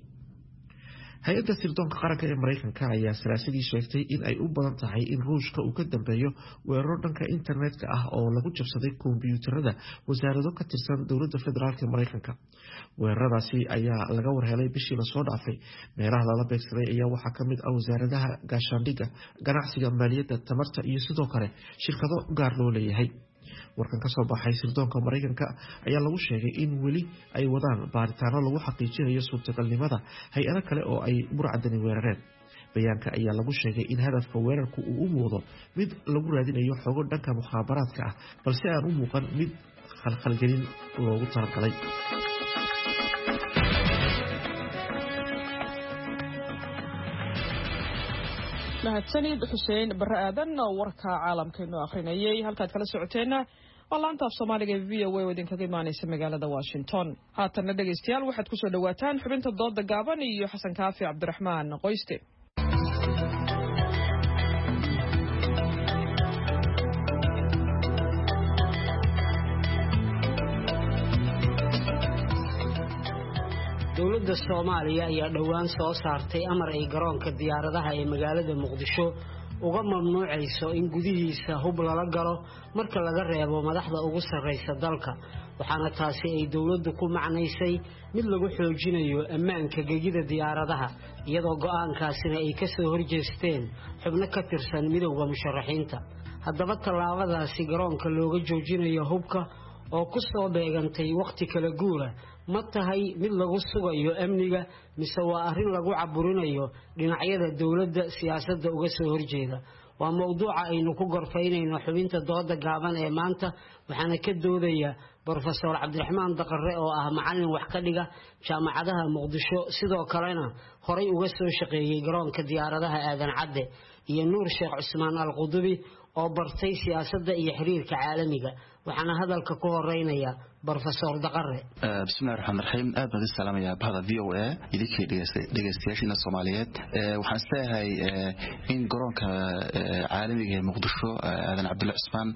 hay-adda sirdoonka qaranka ee maraykanka ayaa salaasadii sheegtay in ay u badan tahay in ruushka uu ka dambeeyo weeraro dhanka internetka ah oo lagu jabsaday kombiyuutarada wasaarado ka tirsan dowladda federaalk ee maraykanka. weeraradaasi ayaa laga warhelay bishii lasoo dhaafay. meelaha lala beegsaday ayaa waxaa ka mid ah wasaaradaha gaashaandhigga, ganacsiga, maaliyadda, tamarta iyo sidoo kale shirkado gaar loo leeyahay. warkan ka soo baxay sirdoonka maraykanka ayaa lagu sheegay in weli ay wadaan baaritaano lagu xaqiijinayo suurtagalnimada hay-ado kale oo ay burcadani weerareen. bayaanka ayaa lagu sheegay in hadafka weerarku uu u muuqdo mid lagu raadinayo xogo dhanka mukhaabaraadka ah, balse aan u muuqan mid khalkhalgelin loogu talagalay. mahadsanid xuseen barre aadan oo warka caalamkeenu akhrinayay. halkaad kala socoteenna waa laanta af soomaaliga ee v o a oo idinkaga imaanaysa magaalada washington. haatanna dhegaystayaal waxaad kusoo dhawaataan xubinta dooda gaaban iyo xasan kaafi cabdiraxmaan qoyste. dowladda Soomaaliya ayaa dhawaan soo saartay amar ay garoonka diyaaradaha ee magaalada Muqdisho uga mamnuucayso in gudihiisa hub lala galo marka laga reebo madaxda ugu sarreysa dalka, waxaana taasi ay dowladdu ku macnaysay mid lagu xoojinayo ammaanka gegida diyaaradaha, iyadoo go'aankaasina ay ka soo horjeesteen xubno ka tirsan midowga musharaxiinta. haddaba tallaabadaasi garoonka looga joojinayo hubka oo ku soo beegantay waqti kala guura ma tahay mid lagu sugayo amniga mise waa arrin lagu caburinayo dhinacyada dowladda siyaasadda uga soo horjeeda? waa mowduuca aynu ku gorfaynayno xubinta dooda gaaban ee maanta, waxaana ka doodaya Professor Cabdiraxmaan Daqare oo ah macallin wax ka dhiga jaamacadaha Muqdisho, sidoo kalena horay uga soo shaqeeyay garoonka diyaaradaha Aadan Cadde, iyo Nuur Sheekh Cusmaan Al-Qudubi oo bartay siyaasadda iyo xiriirka caalamiga. waxaana hadalka ku horeynaya Professor Daqare. bismillaahir rahmaanir rahiim. aad baan salaamaya bahda V O A idinka dhageystayaasha Soomaaliyeed. waxaan isleeyahay in garoonka caalamiga ee Muqdisho Aadan Cabdulle Cusmaan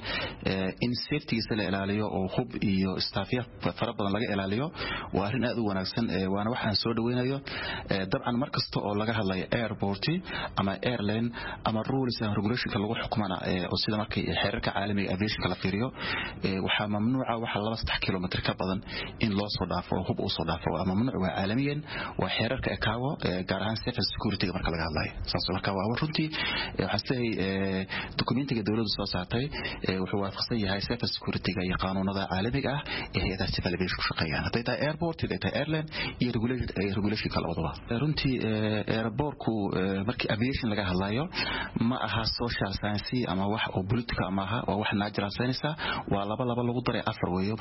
in safety-giisa la ilaaliyo oo hub iyo staafya fara badan laga ilaaliyo waa arrin aad u wanaagsan, waana waxaan soo dhaweynayo. dabcan markasta oo laga hadlayo airport ama airline ama rules and regulations lagu xukumana oo sida markay xeerarka caalamiga aviation la fiiriyo waxaa mamnuuca waxa laba saddex kilomitir ka badan in loo soo dhaafo hub uu soo dhaafo. waa mamnuuc waa caalamiyan, waa xeerarka ekaawo gaar ahaan safety security marka laga hadlayo. saas marka waa runtii waxaan leeyahay dokumentiga dawladdu soo saartay wuxuu waafaqsan yahay safety security iyo qaanuunada caalamiga ah ee hay'adaha civil aviation ku shaqeeyaan, haday tahay airport, haday tahay airline iyo regulation kala wadaba. runtii airportku markii aviation laga hadlayo ma aha social science ama wax oo political ama aha, waa wax natural science, waa laba laba lagu daray afar weeyo. marka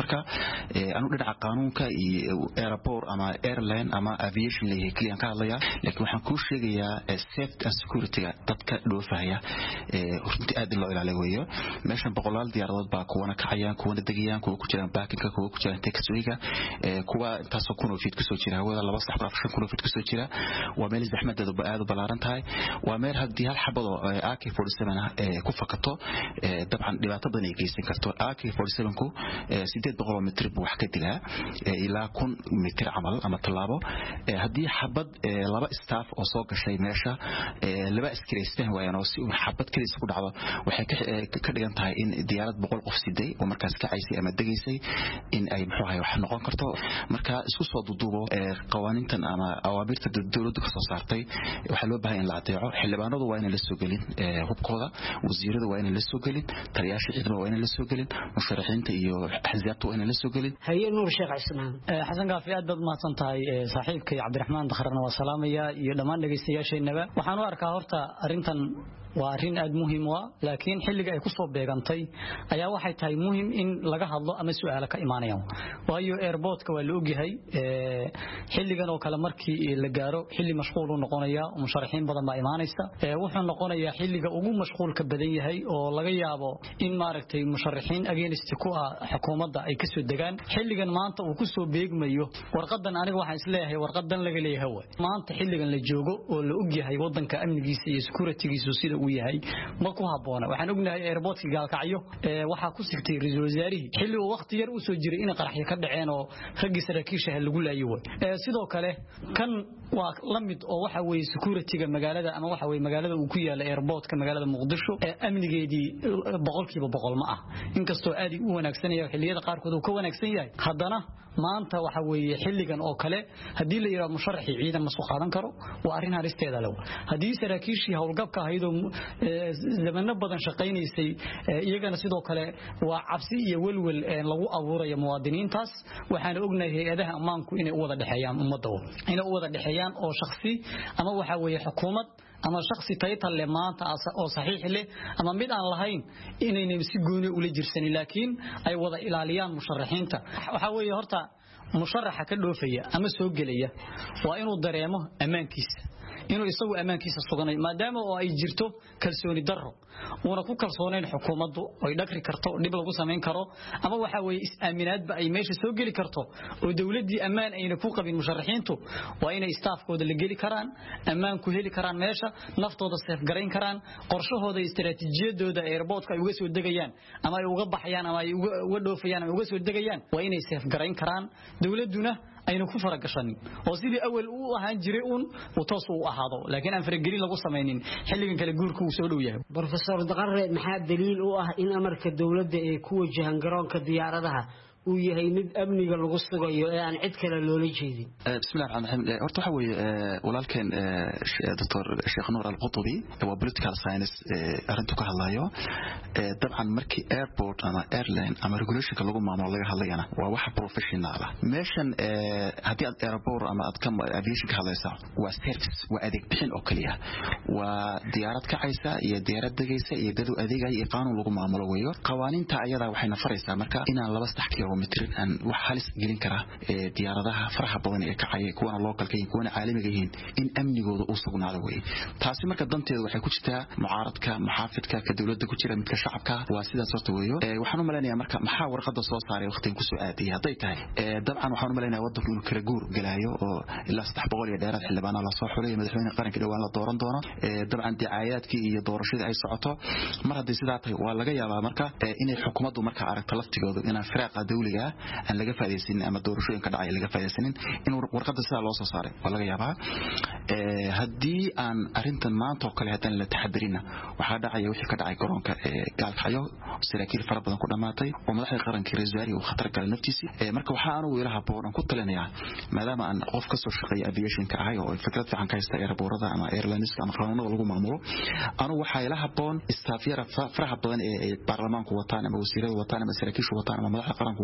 anu dhinaca qaanuunka iyo airport ama airline ama aviation leeyahay kaliya ka hadlaya laakiin waxaan ku sheegayaa safety and security dadka dhoofaya runtii aad loo ilaaliyo meeshan boqolaal diyaaradood baa kuwana kacayaan kuwana degayaan kuwa ku jiraan baakinka kuwa ku jiraan taxiwayga kuwa intaasoo kun oo feet kusoo jira hawada laba saddex afar shan kun oo feet kusoo jira waa meel zaxmadeedu aad u ballaaran tahay waa meel haddii hal xabado A K forty-seven ku fakato dabcan dhibaato badan ay geysan karto A K forty-seven ku sideed boqol mitir buu wax ka dilaa ilaa kun mitir camal ama talaabo haddii xabad laba staff oo soo gashay meesha laba askari istaan waayaan oo si xabad kale isku dhacdo waxay ka dhigan tahay in diyaarad boqol qof siday oo markaas ka caysay ama degaysay in ay muxuu ahay wax noqon karto marka isku soo duduubo qawaaniintan ama awaamirta dawladdu ka soo saartay waxa loo baahan in la adeeco xildhibaanadu waa in la soo galin hubkooda wasiirada waa in la soo galin taliyaasha ciidamada waa in la soo galin musharaxiinta iyo axzaabta waa in la soo galin haye nuur sheekh cismaan xasan gaafi aad baad mahadsan tahay saaxiibkay cabdiraxmaan dakharna waa salaamaya iyo dhammaan dhageystayaasheennaba waxaan u arkaa horta arrintan waa arrin aad muhiim u ah laakiin xilliga ay ku soo beegantay ayaa waxay tahay muhiim in laga hadlo ama su'aalo ka imaanayaan waayo airportka waa la ogyahay xilligan oo kale markii la gaaro xilli mashquul uu noqonaya musharaxiin badan baa imaanaysa wuxuu noqonayaa xilliga ugu mashquulka badan yahay oo laga yaabo in maaragtay musharaxiin against ku ah xukuumadda ay ka soo degaan xilligan maanta uu ku soo beegmayo warqadan aniga waxaan isleeyahay warqadan laga leeyahay maanta xilligan la joogo oo la ogyahay wadanka amnigiisa iyo securitygiisa sida uu yahay ma ku haboona waxaan ognahay airportka gaalkacyo ee waxa ku sigtay ra'iisul wasaarihi xilli uu waqti yar u soo jiray in qaraxyo ka dhaceen oo ragii saraakiisha lagu laayo ee sidoo kale kan waa la mid oo waxa weeye securityga magaalada ama waxa weeye magaalada uu ku yaalo airportka magaalada Muqdisho ee amnigeedii boqolkiiba boqol ma ah inkastoo aad u wanaagsan yahay xilliyada qaar kood uu ka wanaagsan yahay haddana maanta waxa weeye xilligan oo kale hadii la yiraahdo musharaxi ciidan ma soo qaadan karo waa arrin haristeeda leh hadii saraakiishii hawlgabka haydo zamano badan shaqaynaysay iyagana sidoo kale waa cabsi iyo walwal lagu abuurayo muwaadiniintaas waxaan ognahay hay'adaha ammaanku inay u wada dhaxeeyaan ummadda inay u wada dhaxeeyaan oo shakhsi ama waxa weeye xukuumad ama shakhsi taytal leh maanta oo saxiix leh ama mid aan lahayn inay si gooni u la jirsan laakiin ay wada ilaaliyaan musharaxiinta waxa weeye horta musharaxa ka dhoofaya ama soo gelaya waa inuu dareemo ammaankiisa inuu isagu ammaankiisa suganay maadaama oo ay jirto kalsooni darro una ku kalsoonayn xukuumaddu ay dhaqri karto dib lagu sameyn karo ama waxa weeye is-aaminaadba ay meesha soo gali karto oo dawladii ammaan ayna ku qabin musharaxiintu waa inay staafkooda la gali karaan ammaan ku heli karaan meesha naftooda safe garayn karaan qorshahooda istiraatiijiyadooda airportka ay uga soo degayaan ama ay uga baxayaan ama ay uga dhoofayaan ama uga soo degayaan waa inay safe garayn karaan dawladuna ayna ku faragashan oo sidii awal uu ahaan jiray uun uu toos u ahaado laakiin aan faragelin lagu sameeynin xilligan kale guurku uu soo dhow yahay professor Daqare maxaa daliil u ah in amarka dawladda ee ku wajahan garoonka diyaaradaha uu yahay mid amniga lagu sugayo ee aan cid kale loola jeedin bismillaahir rahmaanir rahiim horta waxa weeye walaalkeen doctor Sheikh Nuur Al-Qutubi waa political science arintu ka hadlayo dabcan markii airport ama airline ama regulationka lagu maamulo laga hadlayana waa wax professional ah meeshan hadii aad airport ama aad ka aviation ka hadlaysaa waa service waa adeeg bixin oo kaliya waa diyaarad kacaysa iyo diyaarad degaysa iyo dad adeegaya iyo qaanuun lagu maamulo weeyo qawaaniinta ayada waxayna faraysaa marka inaan laba saddex kilomitir aan wax halis gelin kara diyaaradaha faraha badan ee kacaya kuwana localka iyo kuwana caalamiga yihiin in amnigooda uu sugnaado weey taasi marka danteedu waxay ku jirtaa mucaaradka muxaafidka ka dawladda ku jira midka shacabka waa sidaas oo weeyo waxaan u maleynayaa marka maxaa warqada soo saaray waqtigan ku soo aadiyay haday tahay dabcan waxaan u maleynayaa wadanku inuu kala guur galaayo oo ilaa saddex boqol iyo dheeraad xildhibaano la soo xulay madaxweynaha qaranka dhawaan la dooran doono dabcan dicaayaadkii iyo doorashadii ay socoto mar haddii sidaa tahay waa laga yaabaa marka inay xukuumaddu marka aragto laftigooda inaan firaaqa dawliga aan laga faa'iideysan ama doorashooyinka dhacay laga faa'iideysanin in warqada sida loo soo saaray waa laga yaabaa ee hadii aan arintan maanta oo kale hadan la taxadirina waxa dhacay wixii ka dhacay garoonka ee gaalkayo saraakiil fara badan ku dhamaatay oo madaxda qaranka Ra'iisul uu khatar galay naftiisa ee marka waxa aanu ilaha boodan ku talinayaa maadaama aan qof ka soo shaqeeyo aviation-ka ahay oo fikrad fiican ka haysta airportada ama airlines ama qaranada lagu maamulo anu waxa ilaha boon istaafyara faraha badan ee baarlamaanku wataan ama wasiirada wataan ama saraakiishu wataan ama madaxda qaranku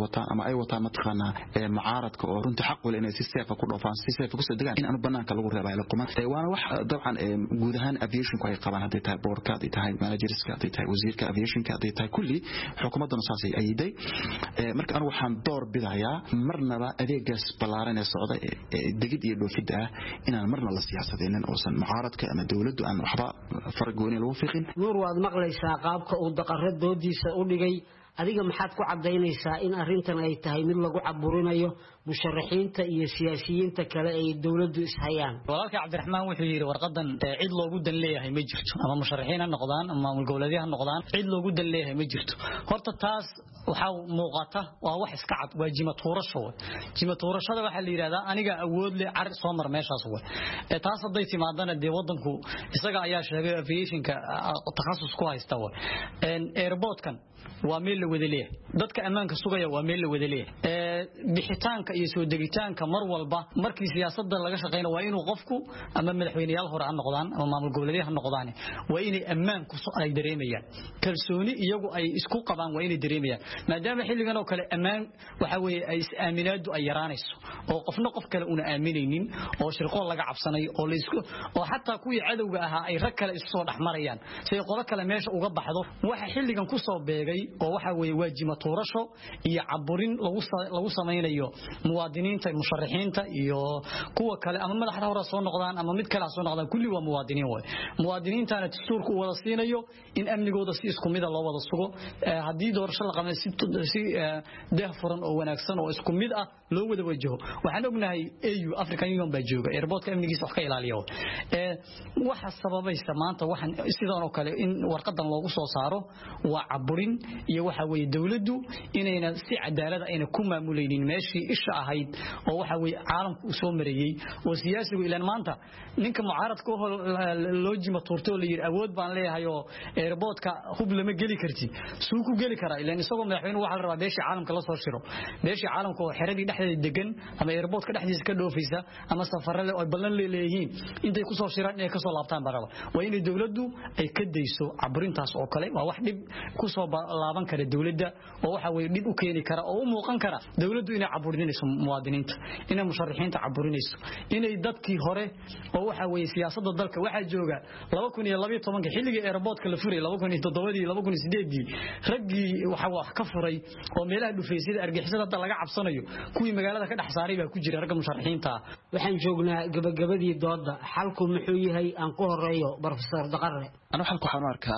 wataan ama ay wataan mataqaana mucaaradka oo runtii xaq u leh inay si safe ku dhoofaan si safe ku soo degaan in aan banaanka lagu reebay la quman waana wax dabcan guud ahaan aviation ku ay qabaan haday tahay boardka haday tahay managerska haday tahay wasiirka aviationka haday tahay kulli xukuumadda saasay ayday marka anigu waxaan door bidayaa marnaba adeegaas balaaran ee socda degid iyo dhoofida inaan marna la siyaasadeenin oo san mucaaradka ama dawladdu aan waxba farq gooni lagu fiiqin nuur waad maqlaysaa qaabka uu daqarad doodiisa u dhigay adiga maxaad ku cadeynaysaa in arintan ay tahay mid lagu caburinayo musharaxiinta iyo siyaasiyiinta kale ay dawladdu ishayaan walaalka Cabdiraxmaan wuxuu yiri warqadan cid loogu dan leeyahay ma jirto ama musharaxiin ha noqdaan ama maamul goboleedyo ha noqdaan cid loogu dan leeyahay ma jirto horta taas waxa muuqata waa wax iska cad waa jima tuurasho jima tuurashada waxa la yiraahdaa aniga awood leh ar soo mar meeshaas way ee taas haday timaadana de wadanku isaga ayaa sheegay aviationka takhasus ku haysta way een airportkan waa meel la wada leeyahay dadka ammaanka sugaya waa meel la wada leeyahay ee bixitaanka iyo soo degitaanka mar walba markii siyaasadda laga shaqeeyo waa inuu qofku ama madaxweynayaal hore aan noqdaan ama maamul goboleedyo noqdaan waa inay ammaan ku soo ay dareemayaan kalsooni iyagu ay isku qabaan waa inay dareemayaan maadaama xilligan oo kale ammaan waxa weeye ay is-aaminaadu ay yaraanayso oo qofna qof kale una aaminaynin oo shirqo laga cabsanayo oo la isku oo xataa kuwii cadowga ahaa ay rag kale isoo dhaxmarayaan si qolo kale meesha uga baxdo waxa xilligan ku soo beegay oo waxa weeye waajima tuurasho iyo caburin lagu lagu sameeyo muwaadiniinta musharaxiinta iyo kuwa kale ama madaxda hore soo noqdaan ama mid kale soo noqdaan kulli waa muwaadiniin way muwaadiniintana dastuurku wada siinayo in amnigooda si isku mid ah loo wada sugo hadii doorasho la qabay si daahfuran oo wanaagsan oo isku mid ah loo wada wajaho waxaan ognahay A U African Union baa jooga airportka amnigiisa wax ka ilaaliyo ee waxa sababaysa maanta waxaan sidoo oo kale in warqadan loogu soo saaro waa caburin iyo waxa weeye dawladdu inayna si cadaalad ah ayna ku maamuleynin meeshii isha ahayd oo waxa weeye caalamku soo mareeyay oo siyaasigu ilaan maanta ninka mucaaradka oo loo jima tuurto la yiri awood baan leeyahay oo airportka hub lama gali karti suu ku gali kara ilaan isagoo madaxweyne waxa la rabaa beeshii caalamka la soo shiro beeshii caalamka oo xeradii dhexdeeda degan ama airportka dhexdiisa ka dhoofaysa ama safarrada oo ballan leeyihiin intay ku soo shiraan inay ka soo laabtaan baraba waa in dawladdu ay ka dayso caburintaas oo kale waa wax dib ku soo laaban kara dawladda oo waxa weeye dib u keeni kara oo u muuqan kara dawladdu inay caburinayso muwaadiniinta inay musharaxiinta caburinayso inay dadkii hore oo waxa weeye siyaasadda dalka waxa jooga laba kun iyo laba iyo toban xilliga airportka la furay laba kun iyo toddoba iyo laba kun iyo siddeed ragii waxa wax ka furay oo meelaha dhufeysida argixisada laga cabsanayo kuwii magaalada ka dhaxsaaray baa ku jira ragga musharaxiinta waxaan joognaa gabagabadii dooda xalku muxuu yahay aan ku horeeyo professor Daqarre ana xalku waxaan arkaa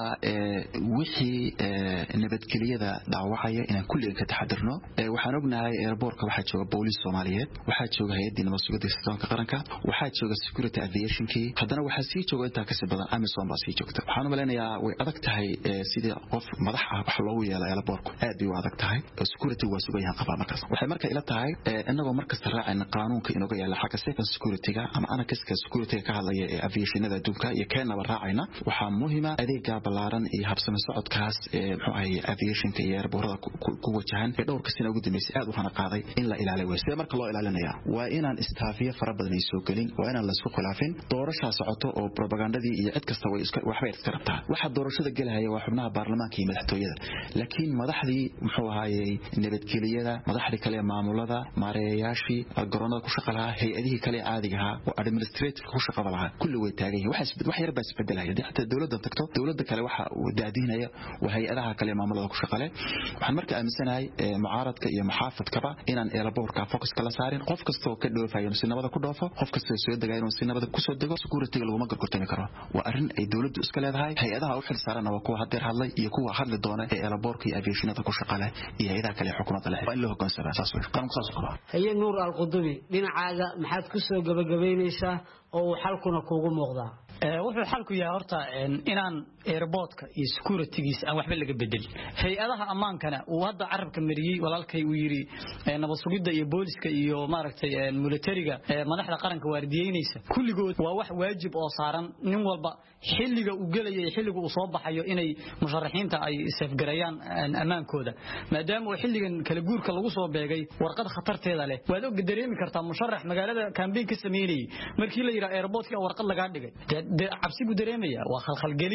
wixii nabadgeliyada dhaawacaya inaan kulliga ka taxadirno waxaan ognahay airportka waxa jooga booliis Soomaaliyeed waxa jooga hay'adda nabad sugidda sirdoonka qaranka waxa jooga security aviationki haddana waxa sii jooga inta ka sii badan Amazon baa sii joogta waxaan u maleynayaa way adag tahay sidii qof madax ah wax loogu yeelay airportka aad bay u adag tahay security waa sugayahan qabaa markaas waxay marka ila tahay inagoo markasta raacayna qaanuunka inooga yaala xagga safety security-ga ama ana kaska security ka hadlaya ee aviationada adduunka iyo keenaba raacayna waxaa muhiima adeega balaaran iyo habsami socodkaas ee muxuu ahay aviationka iyo airportada ku wajahan ee dhowrka sano ugu dambeysay aad u xana qaaday in la ilaaliyo way sida marka loo ilaalinaya waa inaan istaafiyo fara badan ay soo galin waa inaan la isku khilaafin doorasho socoto oo propagandadii iyo cid kasta way iska waxba iska rabtaa waxa doorashada galaya waa xubnaha baarlamaanka iyo madaxtooyada laakiin madaxdii muxuu ahaayay nabadgeliyada madaxdii kale maamulada maareeyaashii garoonada ku shaqo lahaa hay'adihii kale caadiga ahaa oo administrative ku shaqada lahaa kulli way taagan yihiin waxa wax yar baa isbedelaya hatta dawladda tagto dawladda kale waxa uu daadinaya waa hay'adaha kale maamulada ku shaqale waxaan marka aaminsanahay mucaaradka iyo maxaafadkaba inaan airportka focus kala saarin qof kasta oo ka dhoofayo si nabada ku dhoofo qof kasta oo soo degay inuu si nabada ku soo dego security lagu ma gorgortami karo waa arrin ay dawladdu iska leedahay hay'adaha u xil saaran waa kuwa hadda hadlay iyo kuwa hadli doona ee airportka iyo aviationada ku shaqale iyo hay'adaha kale xukuumadda leh waa in la hoggaansamaa saas weey qaranku saas qaba haye nuur al-Qudubi dhinacaaga maxaad ku soo gabagabeynaysaa oo xalkuna kuugu muuqdaa wuxuu xalku yahay horta inaan airportka iyo securitygiisa aan waxba laga bedelin hay'adaha amaankana uu hadda carabka mariyay walaalkay uu yiri nabad sugidda iyo booliska iyo maaragtay militariga madaxda qaranka waardiyeynaysa kulligood waa wax waajib oo saaran nin walba xilliga uu galay xilliga uu soo baxayo inay musharaxiinta ay safgarayaan amaankooda maadaama uu xilligan kala guurka lagu soo beegay warqad khatarteeda leh waad og dareemi kartaa musharax magaalada campaign ka sameeyay markii la yiraahdo airportka warqad laga dhigay cabsi buu dareemaya waa khalkhal gelin waa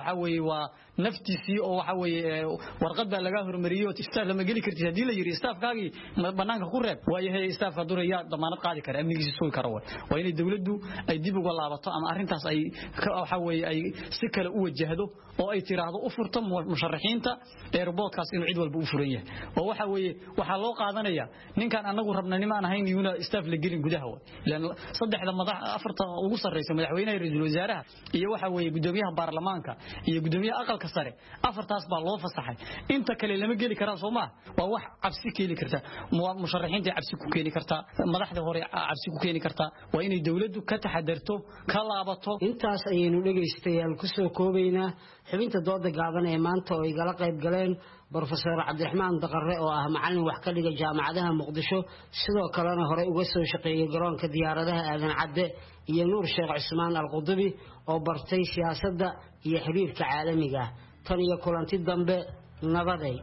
waxa weeye waa naftiisii oo waxa weeye warqad baa laga hormariyo istaaf lama geli kartid hadii la yiri istaafkaagi banaanka ku reeb waayahay istaafka duraya damaanad qaadi kara amnigiisa soo karo waa in dawladdu ay dib uga laabato ama arintaas ay waxa weeye ay si kale u wajahdo oo ay tiraahdo u furto musharaxiinta airportkaas inuu cid walba u furan yahay oo waxa weeye waxa loo qaadanaya ninkan anagu rabna nimaan ahayn inuu istaaf la gelin gudaha laan saddexda madax afarta ugu sareysa madaxweynaha ra'iisul wasaaraha iyo waxa weeye gudoomiyaha baarlamaanka iyo gudoomiyaha aqalka sare afartaas baa loo fasaxay inta kale lama geli karaan Soomaa waa wax cabsi keeni karta musharaxiinta cabsi ku keeni karta madaxda hore cabsi ku keeni karta waa inay dawladdu ka taxadarto ka laabato intaas ayaynu dhageystayaal ku soo koobaynaa xubinta dooda gaaban ee maanta oo ay gala qayb galeen Professor Cabdiraxmaan Daqare oo ah macallin wax ka dhiga jaamacadaha Muqdisho sidoo kalena hore uga soo shaqeeyay garoonka diyaaradaha Aadan Cadde iyo Nuur Sheekh Cusmaan Al-Qudubi oo bartay siyaasadda iyo xiriirka caalamiga tan iyo kulanti dambe nabaday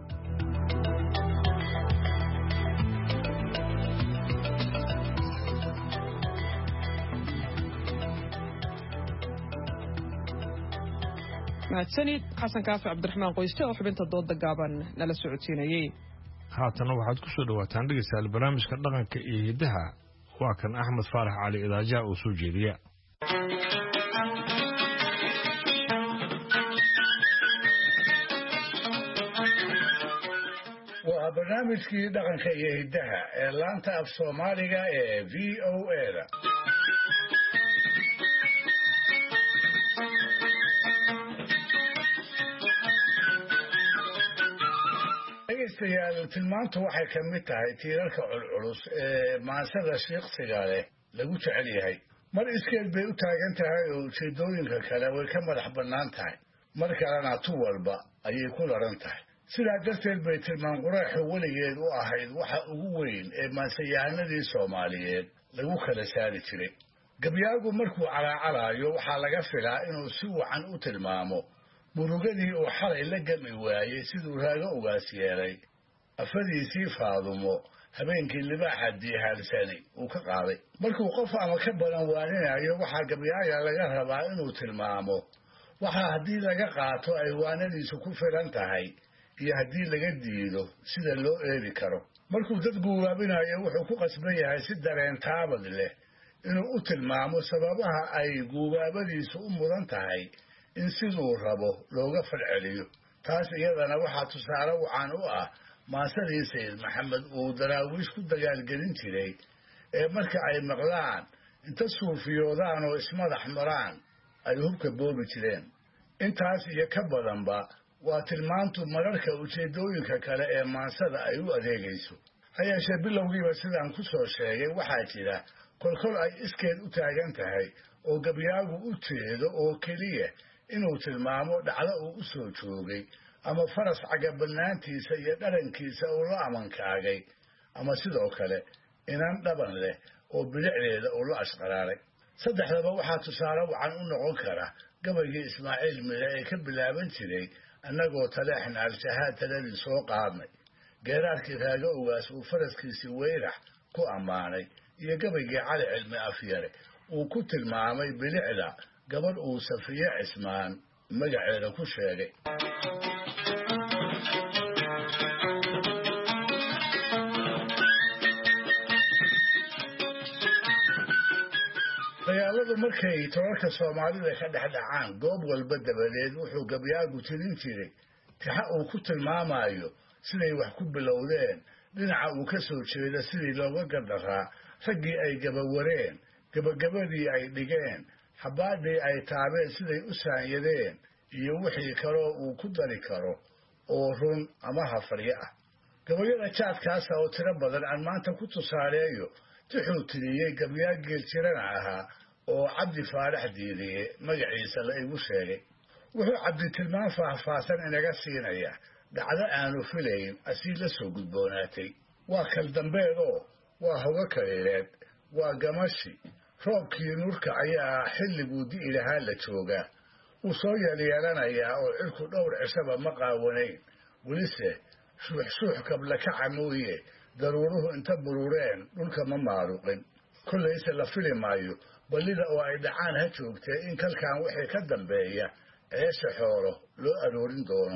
mahadsanid xasan kaafi cabdiraxmaan qoyste oo xubinta dooda gaaban nala socodsiinayay haatana waxaad ku soo dhawaataan dhegeystayaal barnaamijka dhaqanka iyo hidaha waa kan axmed faarax cali idaajaha oo soo jeediya waa barnaamijkii dhaqanka iyo hidaha ee laanta af soomaaliga ee v o a da dhegeystayaal tilmaantu waxay ka mid tahay tiirarka culculus ee maansada shiiqsiga leh lagu jecel yahay mar iskeed bay u taagan tahay oo ujeedooyinka kale way ka madax bannaan tahay mar kalena tu walba ayay ku laran tahay sidaa darteed bay tilmaan quraaxu weligeed u ahayd waxa ugu weyn ee maansayahanadii soomaaliyeed lagu kala saari jiray gabyaagu markuu calaacalaayo waxaa laga filaa inuu si wacan u tilmaamo murugadii uu xalay la gami waayey siduu raago ugaas yeelay afadiisii faadumo habeenkii libaaxa diihaalsani uu ka qaaday markuu qof ama ka badan waaninayo waxaa gabyaaga laga rabaa inuu tilmaamo waxaa haddii laga qaato ay waanadiisu ku filan tahay iyo haddii laga diido sida loo eedi karo markuu dad guubaabinayo wuxuu ku qasban yahay si dareen taabad leh inuu u tilmaamo sababaha ay guubaabadiisu u mudan tahay in siduu rabo looga falceliyo taas iyadana waxaa tusaale wacan u ah maasadii sayid maxamed uu daraawiish ku dagaalgelin jiray ee marka ay maqlaan inta suufiyoodaan oo ismadax maraan ay hubka boobi jireen intaas iyo ka badanba waa tilmaantu mararka ujeedooyinka kale ee maansada ay u adeegayso ha yeeshee bilowgiiba sidaan ku soo sheegay waxaa jira kolkol ay iskeed u taagan tahay oo gabyaagu u jeedo oo keliya inuu tilmaamo dhacdo uu u soo joogay ama faras cagabanaantiisa iyo dharankiisa uu la amankaagay ama sidoo kale inan dhaban leh oo bilicdeeda uu la ashqaraaray saddexdaba waxaa tusaale wacan u noqon kara gabaygii ismaaciil mire ee ka bilaaban jiray annagoo taleexna al-shahaad taladii soo qaadnay geeraarkii raago ugaas uu faraskiisii weyrax ku ammaanay iyo gabaygii cali cilmi afyare uu ku tilmaamay bilicda gabadh uu safiye cismaan magaceeda ku sheegay dagaaladu markay tolalka soomaalida ka dhex dhacaan goob walba dabadeed wuxuu gabyaagu tirin jiray tixa uu ku tilmaamayo siday wax ku bilowdeen dhinaca uu ka soo jeeda sidii looga gardaraa raggii ay gabawareen gabagabadii ay dhigeen xabaadhii ay taabeen siday u saanyadeen iyo wixii kaloo uu ku dari karo oo run ama hafaryo ah gabayada jaadkaasa oo tiro badan aan maanta ku tusaaleeyo tixuu tiriyey gabyaa geeljirana ahaa oo cabdi faarax diiriye magaciisa la igu sheegay wuxuu cabdi tilmaan faahfaahsan inaga siinaya dhacdo aanu filayn asii la soo gudboonaatay waa kaldambeedoo waa hogo kaliileed waa gamashi roobkii nuurka ayaa xilliguu di'i lahaa la joogaa wuu soo yeelyeelanayaa oo cirku dhowr cishaba ma qaawanayn welise suuxsuux kabla kaca mooye daruuruhu inta burureen dhulka ma maaruqin kollayse la fili maayo ballida oo ay dhacaan ha joogtee in kalkan wixii ka dambeeya ceesha xoolo loo aroorin doono.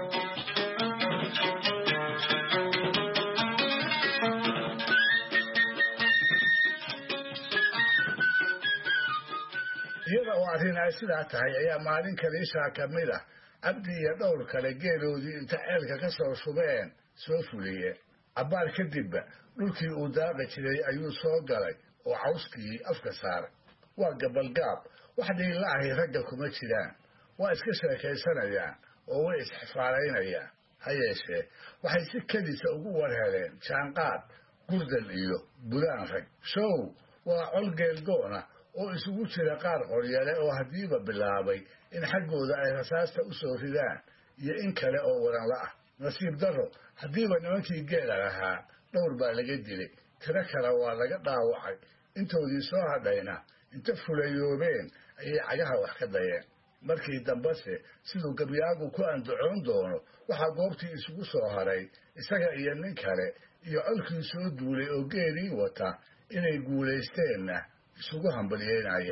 iyada oo arrin ay sidaa tahay ayaa maalin kaliishaa ka mid ah cabdi iyo dhowr kale geeloodii inta ceelka ka soo shubeen soo fuliyeen. cabbaar kadibba dhulkii uu daaqi jiray ayuu soo galay oo cawskii afka saaray. waa gabalgaab wax dhiilla ahi ragga kuma jiraan, waa iska sheekaysanayaan oo way isxifaalaynayaan. ha yeeshee waxay si kedisa ugu warheleen jaanqaad, gurdan iyo bulaan rag. show waa col geeldoona oo isugu jira qaar qoryale oo haddiiba bilaabay in xaggooda ay rasaasta u soo ridaan iyo in kale oo waranla ah. nasiib darro haddiiba nimankii geela lahaa dhowr baa laga dilay, tiro kale waa laga dhaawacay. intoodii soo hadhayna inta fulayoobeen ayay cagaha wax ka dayeen. markii dambese siduu gabyaagu ku andacoon doono waxaa goobtii isugu soo haray isaga iyo nin kale iyo colkii soo duulay oo geelii wata inay guulaysteenna isugu hambalyeynaya.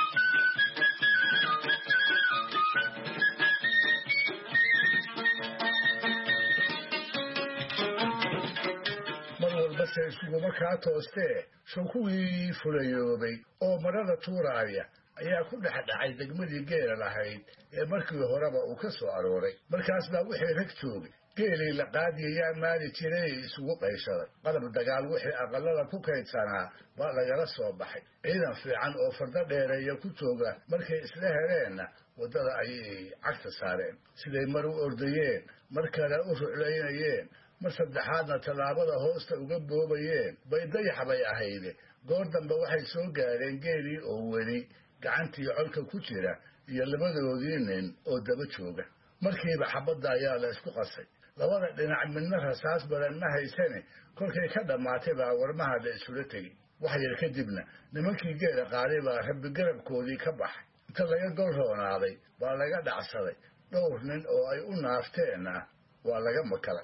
mar walbase isuguma kaa toostee shan kuwii fulayoobay oo marada tuuraaya ayaa ku dhex dhacay degmadii geela lahayd ee markii horeba uu ka soo arooray. markaas baa wixii rag joogay geelii la qaadiyayaa maali jiray isugu qayshaday. qalab dagaal wixii aqalada ku kaydsanaa baa lagala soo baxay. ciidan fiican oo fardo dheereeya ku jooga markay isla heleenna waddada ayay cagta saareen. siday mar u ordayeen, mar kale u ruclaynayeen, mar saddexaadna tallaabada hoosta uga boobayeen bay dayax bay ahayde. goor dambe waxay soo gaareen geelii oo weli gacantii colka ku jira iyo labadoodii nin oo daba jooga. markiiba xabadda ayaa la isku qasay. labada dhinac midna rasaas badan ma haysane kolkay ka dhammaatay baa warmaha la isula tegey. wax yar kadibna nimankii geela qaaday baa rabbi garabkoodii ka baxay. inta laga gol roonaaday baa laga dhacsaday. dhowr nin oo ay u naafteenna waa laga makalay.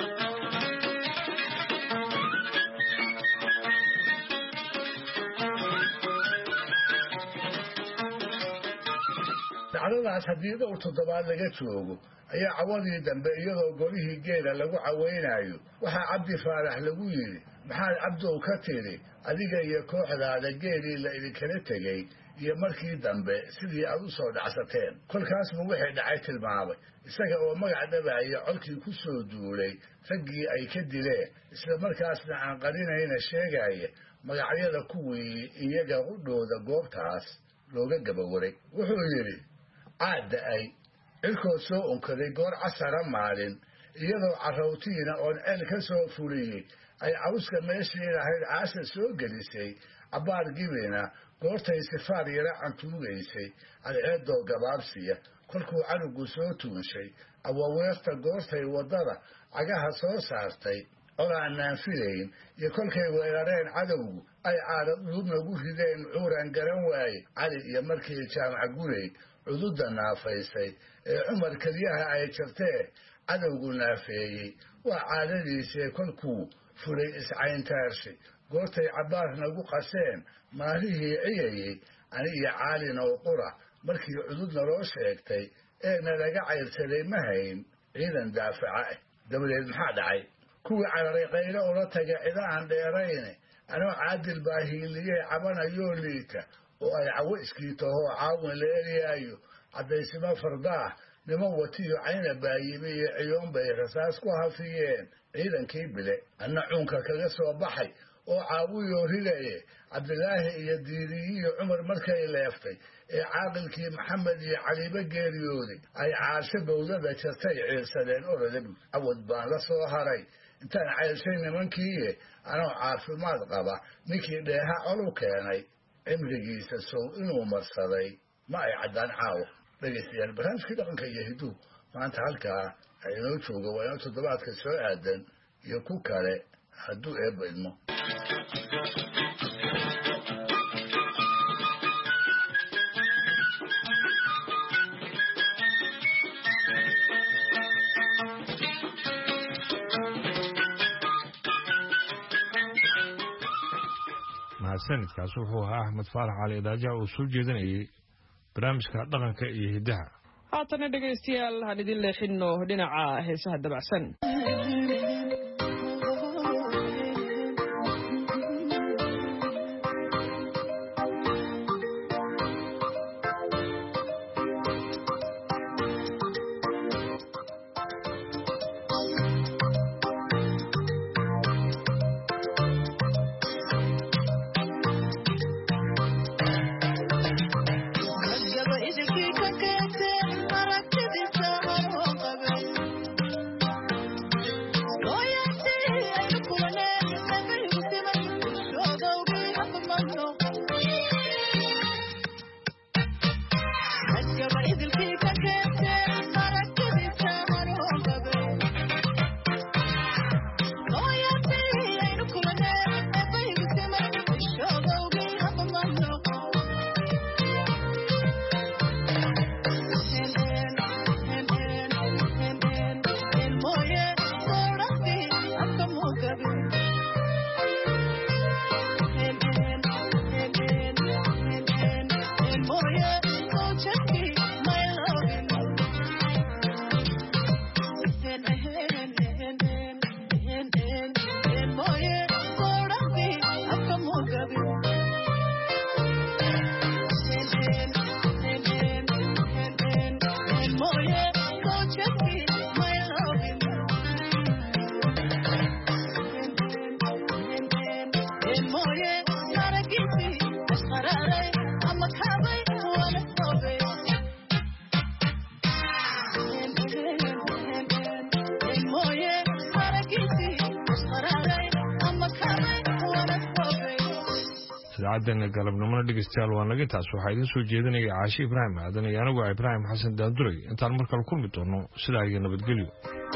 dacdadaas haddii dhowr toddobaad laga joogo ayaa cawadii dambe iyadoo golihii geela lagu cawaynayo waxaa cabdi faarax lagu yidhi maxaad cabdow ka tidhi adiga iyo kooxdaada geelii la idinkala tegey iyo markii dambe sidii aad u soo dhacsateen. kolkaasba wixii dhacay tilmaamay isaga oo magac dhabaaya colkii ku soo duulay raggii ay ka dileen, isla markaasna aan qarinayna sheegaya magacyada kuwii iyaga qudhooda goobtaas looga gabawaray. wuxuu yidhi caadda ay cirkood soo unkaday goor casara maalin iyadoo carrawtiina oon ceel ka soo fuliyey ay cawska meeshii lahayd caasha soo gelisay. cabbaar gibina goortay sifaar yara cantuugaysay cadceeddoo gabaabsiya kolkuu canugu soo tuunshay awaweerta goortay waddada cagaha soo saartay olaan naanfilayn iyo kolkay weerareen cadowgu ay caadad udub nagu rideen cuuraan garan waaye. cali iyo markii jaamaca gurey cududda naafaysay ee cumar keliyaha ay jartee cadowgu naafeeyey waa caadadiisee kolkuu fulay iscayntaarshi goortay cabbaar nagu qaseen maalihii ciyayey ani iyo caalinow qura markii cudud naloo sheegtay ee nalaga cayrsaday ma hayn ciidan daafaca ah. dabadeed maxaa dhacay? kuwii cararay qaylo ula taga cida aan dheerayne anoo caadil baa hiiliyey cabanayoo liita oo ay cawo iskiitahoo caawin la eriyaayo. caddaysimo fardaah niman watiyo cayna baa yimi iyo ciyoon bay rasaas ku hafiyeen ciidankii bile. anna cuunka kaga soo baxay oo caawiyoo ridaye cabdilaahi iyo diiriyiyo cumar markay leeftay ee caaqilkii maxamed iyo caliibo geeriyooday ay caarsho bowdada jartay ciirsadeen orodab. cawad baan la soo haray intaan cayrshay nimankiiye anoo caafimaad qaba ninkii dheeha col u keenay cimrigiisa sow inuu marsaday ma ay caddaan caawo. dhegaystayaal barnaamijkii dhaqanka iyo hiduhu maanta halkaa ha inoo jooga waa inoo toddobaadka soo aadan iyo ku kale hadduu eebba idmo. mahadsanidkaas wuxuu ahaa axmed faarax cali idaajaha uu soo jeedinayay barnaamijka dhaqanka iyo hiddaha. haatana dhegaystayaal han idin leexino dhinaca heesaha dabacsan. idaacaddeena galabnimona dhegeystayaal waa naga taas waxaa idin soo jeedinaya Caashi Ibraahim aadan iyo anigu Ibraahim Xasan Daanduray intaan mar kale kulmi doono sidaa iyo nabadgelyo.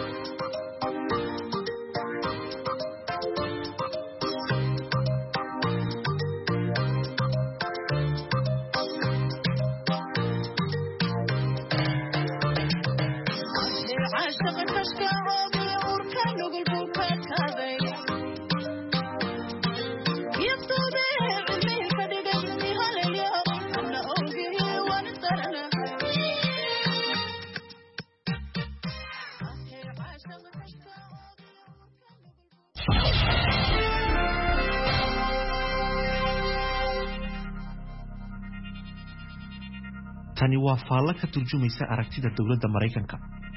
tani waa faallo ka turjumaysa aragtida dawladda Mareykanka.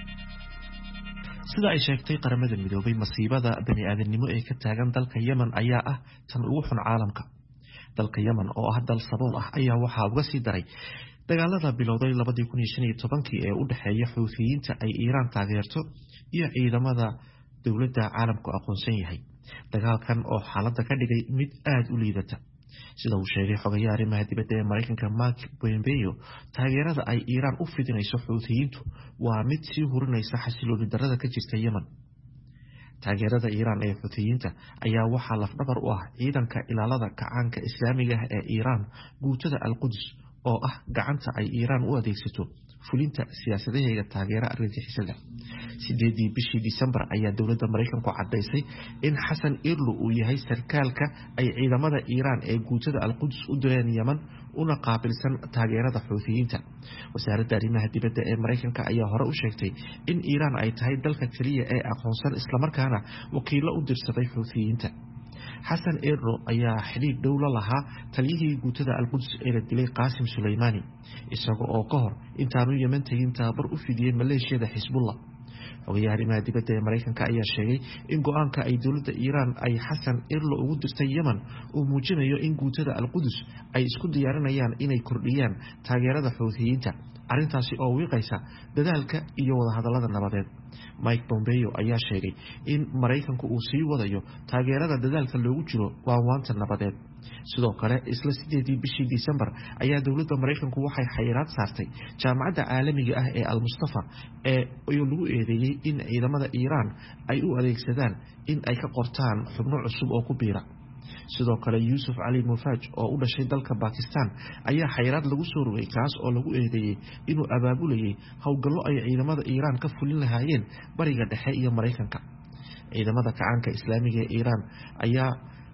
sida ay sheegtay qaramada midoobay masiibada bani'aadanimo ee ka taagan dalka Yemen ayaa ah tan ugu xun caalamka. dalka Yemen oo ah dal sabool ah ayaa waxa uga sii daray dagaalada bilowday labadii kun iyo shan iyo tobankii ee u dhaxeeya Xuuthiyiinta ay Iiraan taageerto iyo ciidamada dawladda caalamku aqoonsan yahay. dagaalkan oo xaaladda ka dhigay mid aad u liidata. sida uu sheegay xogayaha arrimaha dibadda ee Mareykanka Mark Pompeo, taageerada ay Iiraan u fidinayso Xuuthiyiintu waa mid sii hurinaysa xasilooni darrada ka jirta Yemen. taageerada Iiraan ee Xuuthiyiinta ayaa waxaa lafdhabar u ah ciidanka ilaalada kacaanka Islaamiga ah ee Iiraan, guutada Al-Quds, oo ah gacanta ay Iiraan u adeegsato fulinta siyaasadaheeda taageera argagixisada. sideedii bishii Disembar ayaa dawladda Mareykanku cadeysay in Xasan Irlu uu yahay sarkaalka ay ciidamada Iiraan ee guutada Al-Quds u direen Yemen una qaabilsan taageerada Xuuthiyiinta. wasaaradda arrimaha dibadda ee Mareykanka ayaa hore u sheegtay in Iiraan ay tahay dalka kaliya ee aqoonsan isla markaana wakiilo u dirsaday Xuuthiyiinta. Xasan Irlu ayaa xiriir dhow la lahaa taliyihii guutada Al-Quds ee la dilay Qaasim Suleymani, isaga oo ka hor intaanu Yemen tagin tababar u fidiyay maleeshiyada Xisbullah. xogayaha arrimaha dibadda ee Mareykanka ayaa sheegay in go'aanka ay dawladda Iiraan ay Xasan Irlu ugu dirtay Yemen uu muujinayo in guutada Al-Quds ay isku diyaarinayaan inay kordhiyaan taageerada Xuuthiyiinta, arrintaasi oo wiiqaysa dadaalka iyo wada hadallada nabadeed. Mike Pompeo ayaa sheegay in Mareykanku uu sii wadayo taageerada dadaalka loogu jiro waanwaanta nabadeed. sidoo kale isla sideedii bishii Disembar ayaa dawladda Mareykanku waxay xayiraad saartay jaamacadda caalamiga ah ee Al-Mustafa ee lagu eedeeyay in ciidamada Iiraan ay u adeegsadaan in ay ka qortaan xubno cusub oo ku biira. sidoo kale Yusuf Ali Mufaj oo u dhashay dalka Pakistan ayaa xayiraad lagu soo rogay kaas oo lagu eedeeyay inuu abaabulayay howlgallo ay ciidamada Iiraan ka fulin lahaayeen bariga dhexe iyo Mareykanka. ciidamada kacaanka Islaamiga ee Iiraan ayaa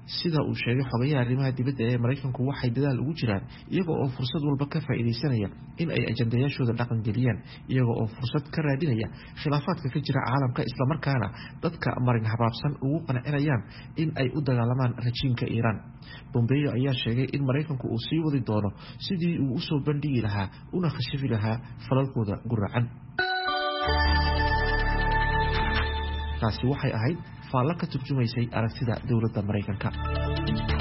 sida uu sheegay xogayaha arrimaha dibadda ee Mareykanku waxay dadaal ugu jiraan iyaga oo fursad walba ka faa'iideysanaya in ay ajandayaashooda dhaqan geliyaan iyaga oo fursad ka raadinaya khilaafaadka ka jira caalamka isla markaana dadka marin habaabsan ugu qancinayaan in ay u dagaalamaan rajiimka Iiraan. Pompeo ayaa sheegay in Mareykanku uu sii wadi doono sidii uu u soo bandhigi lahaa una khashifi lahaa falalkooda guracan. taasi waxay ahayd faallo ka turjumaysay aragtida dowladda Mareykanka.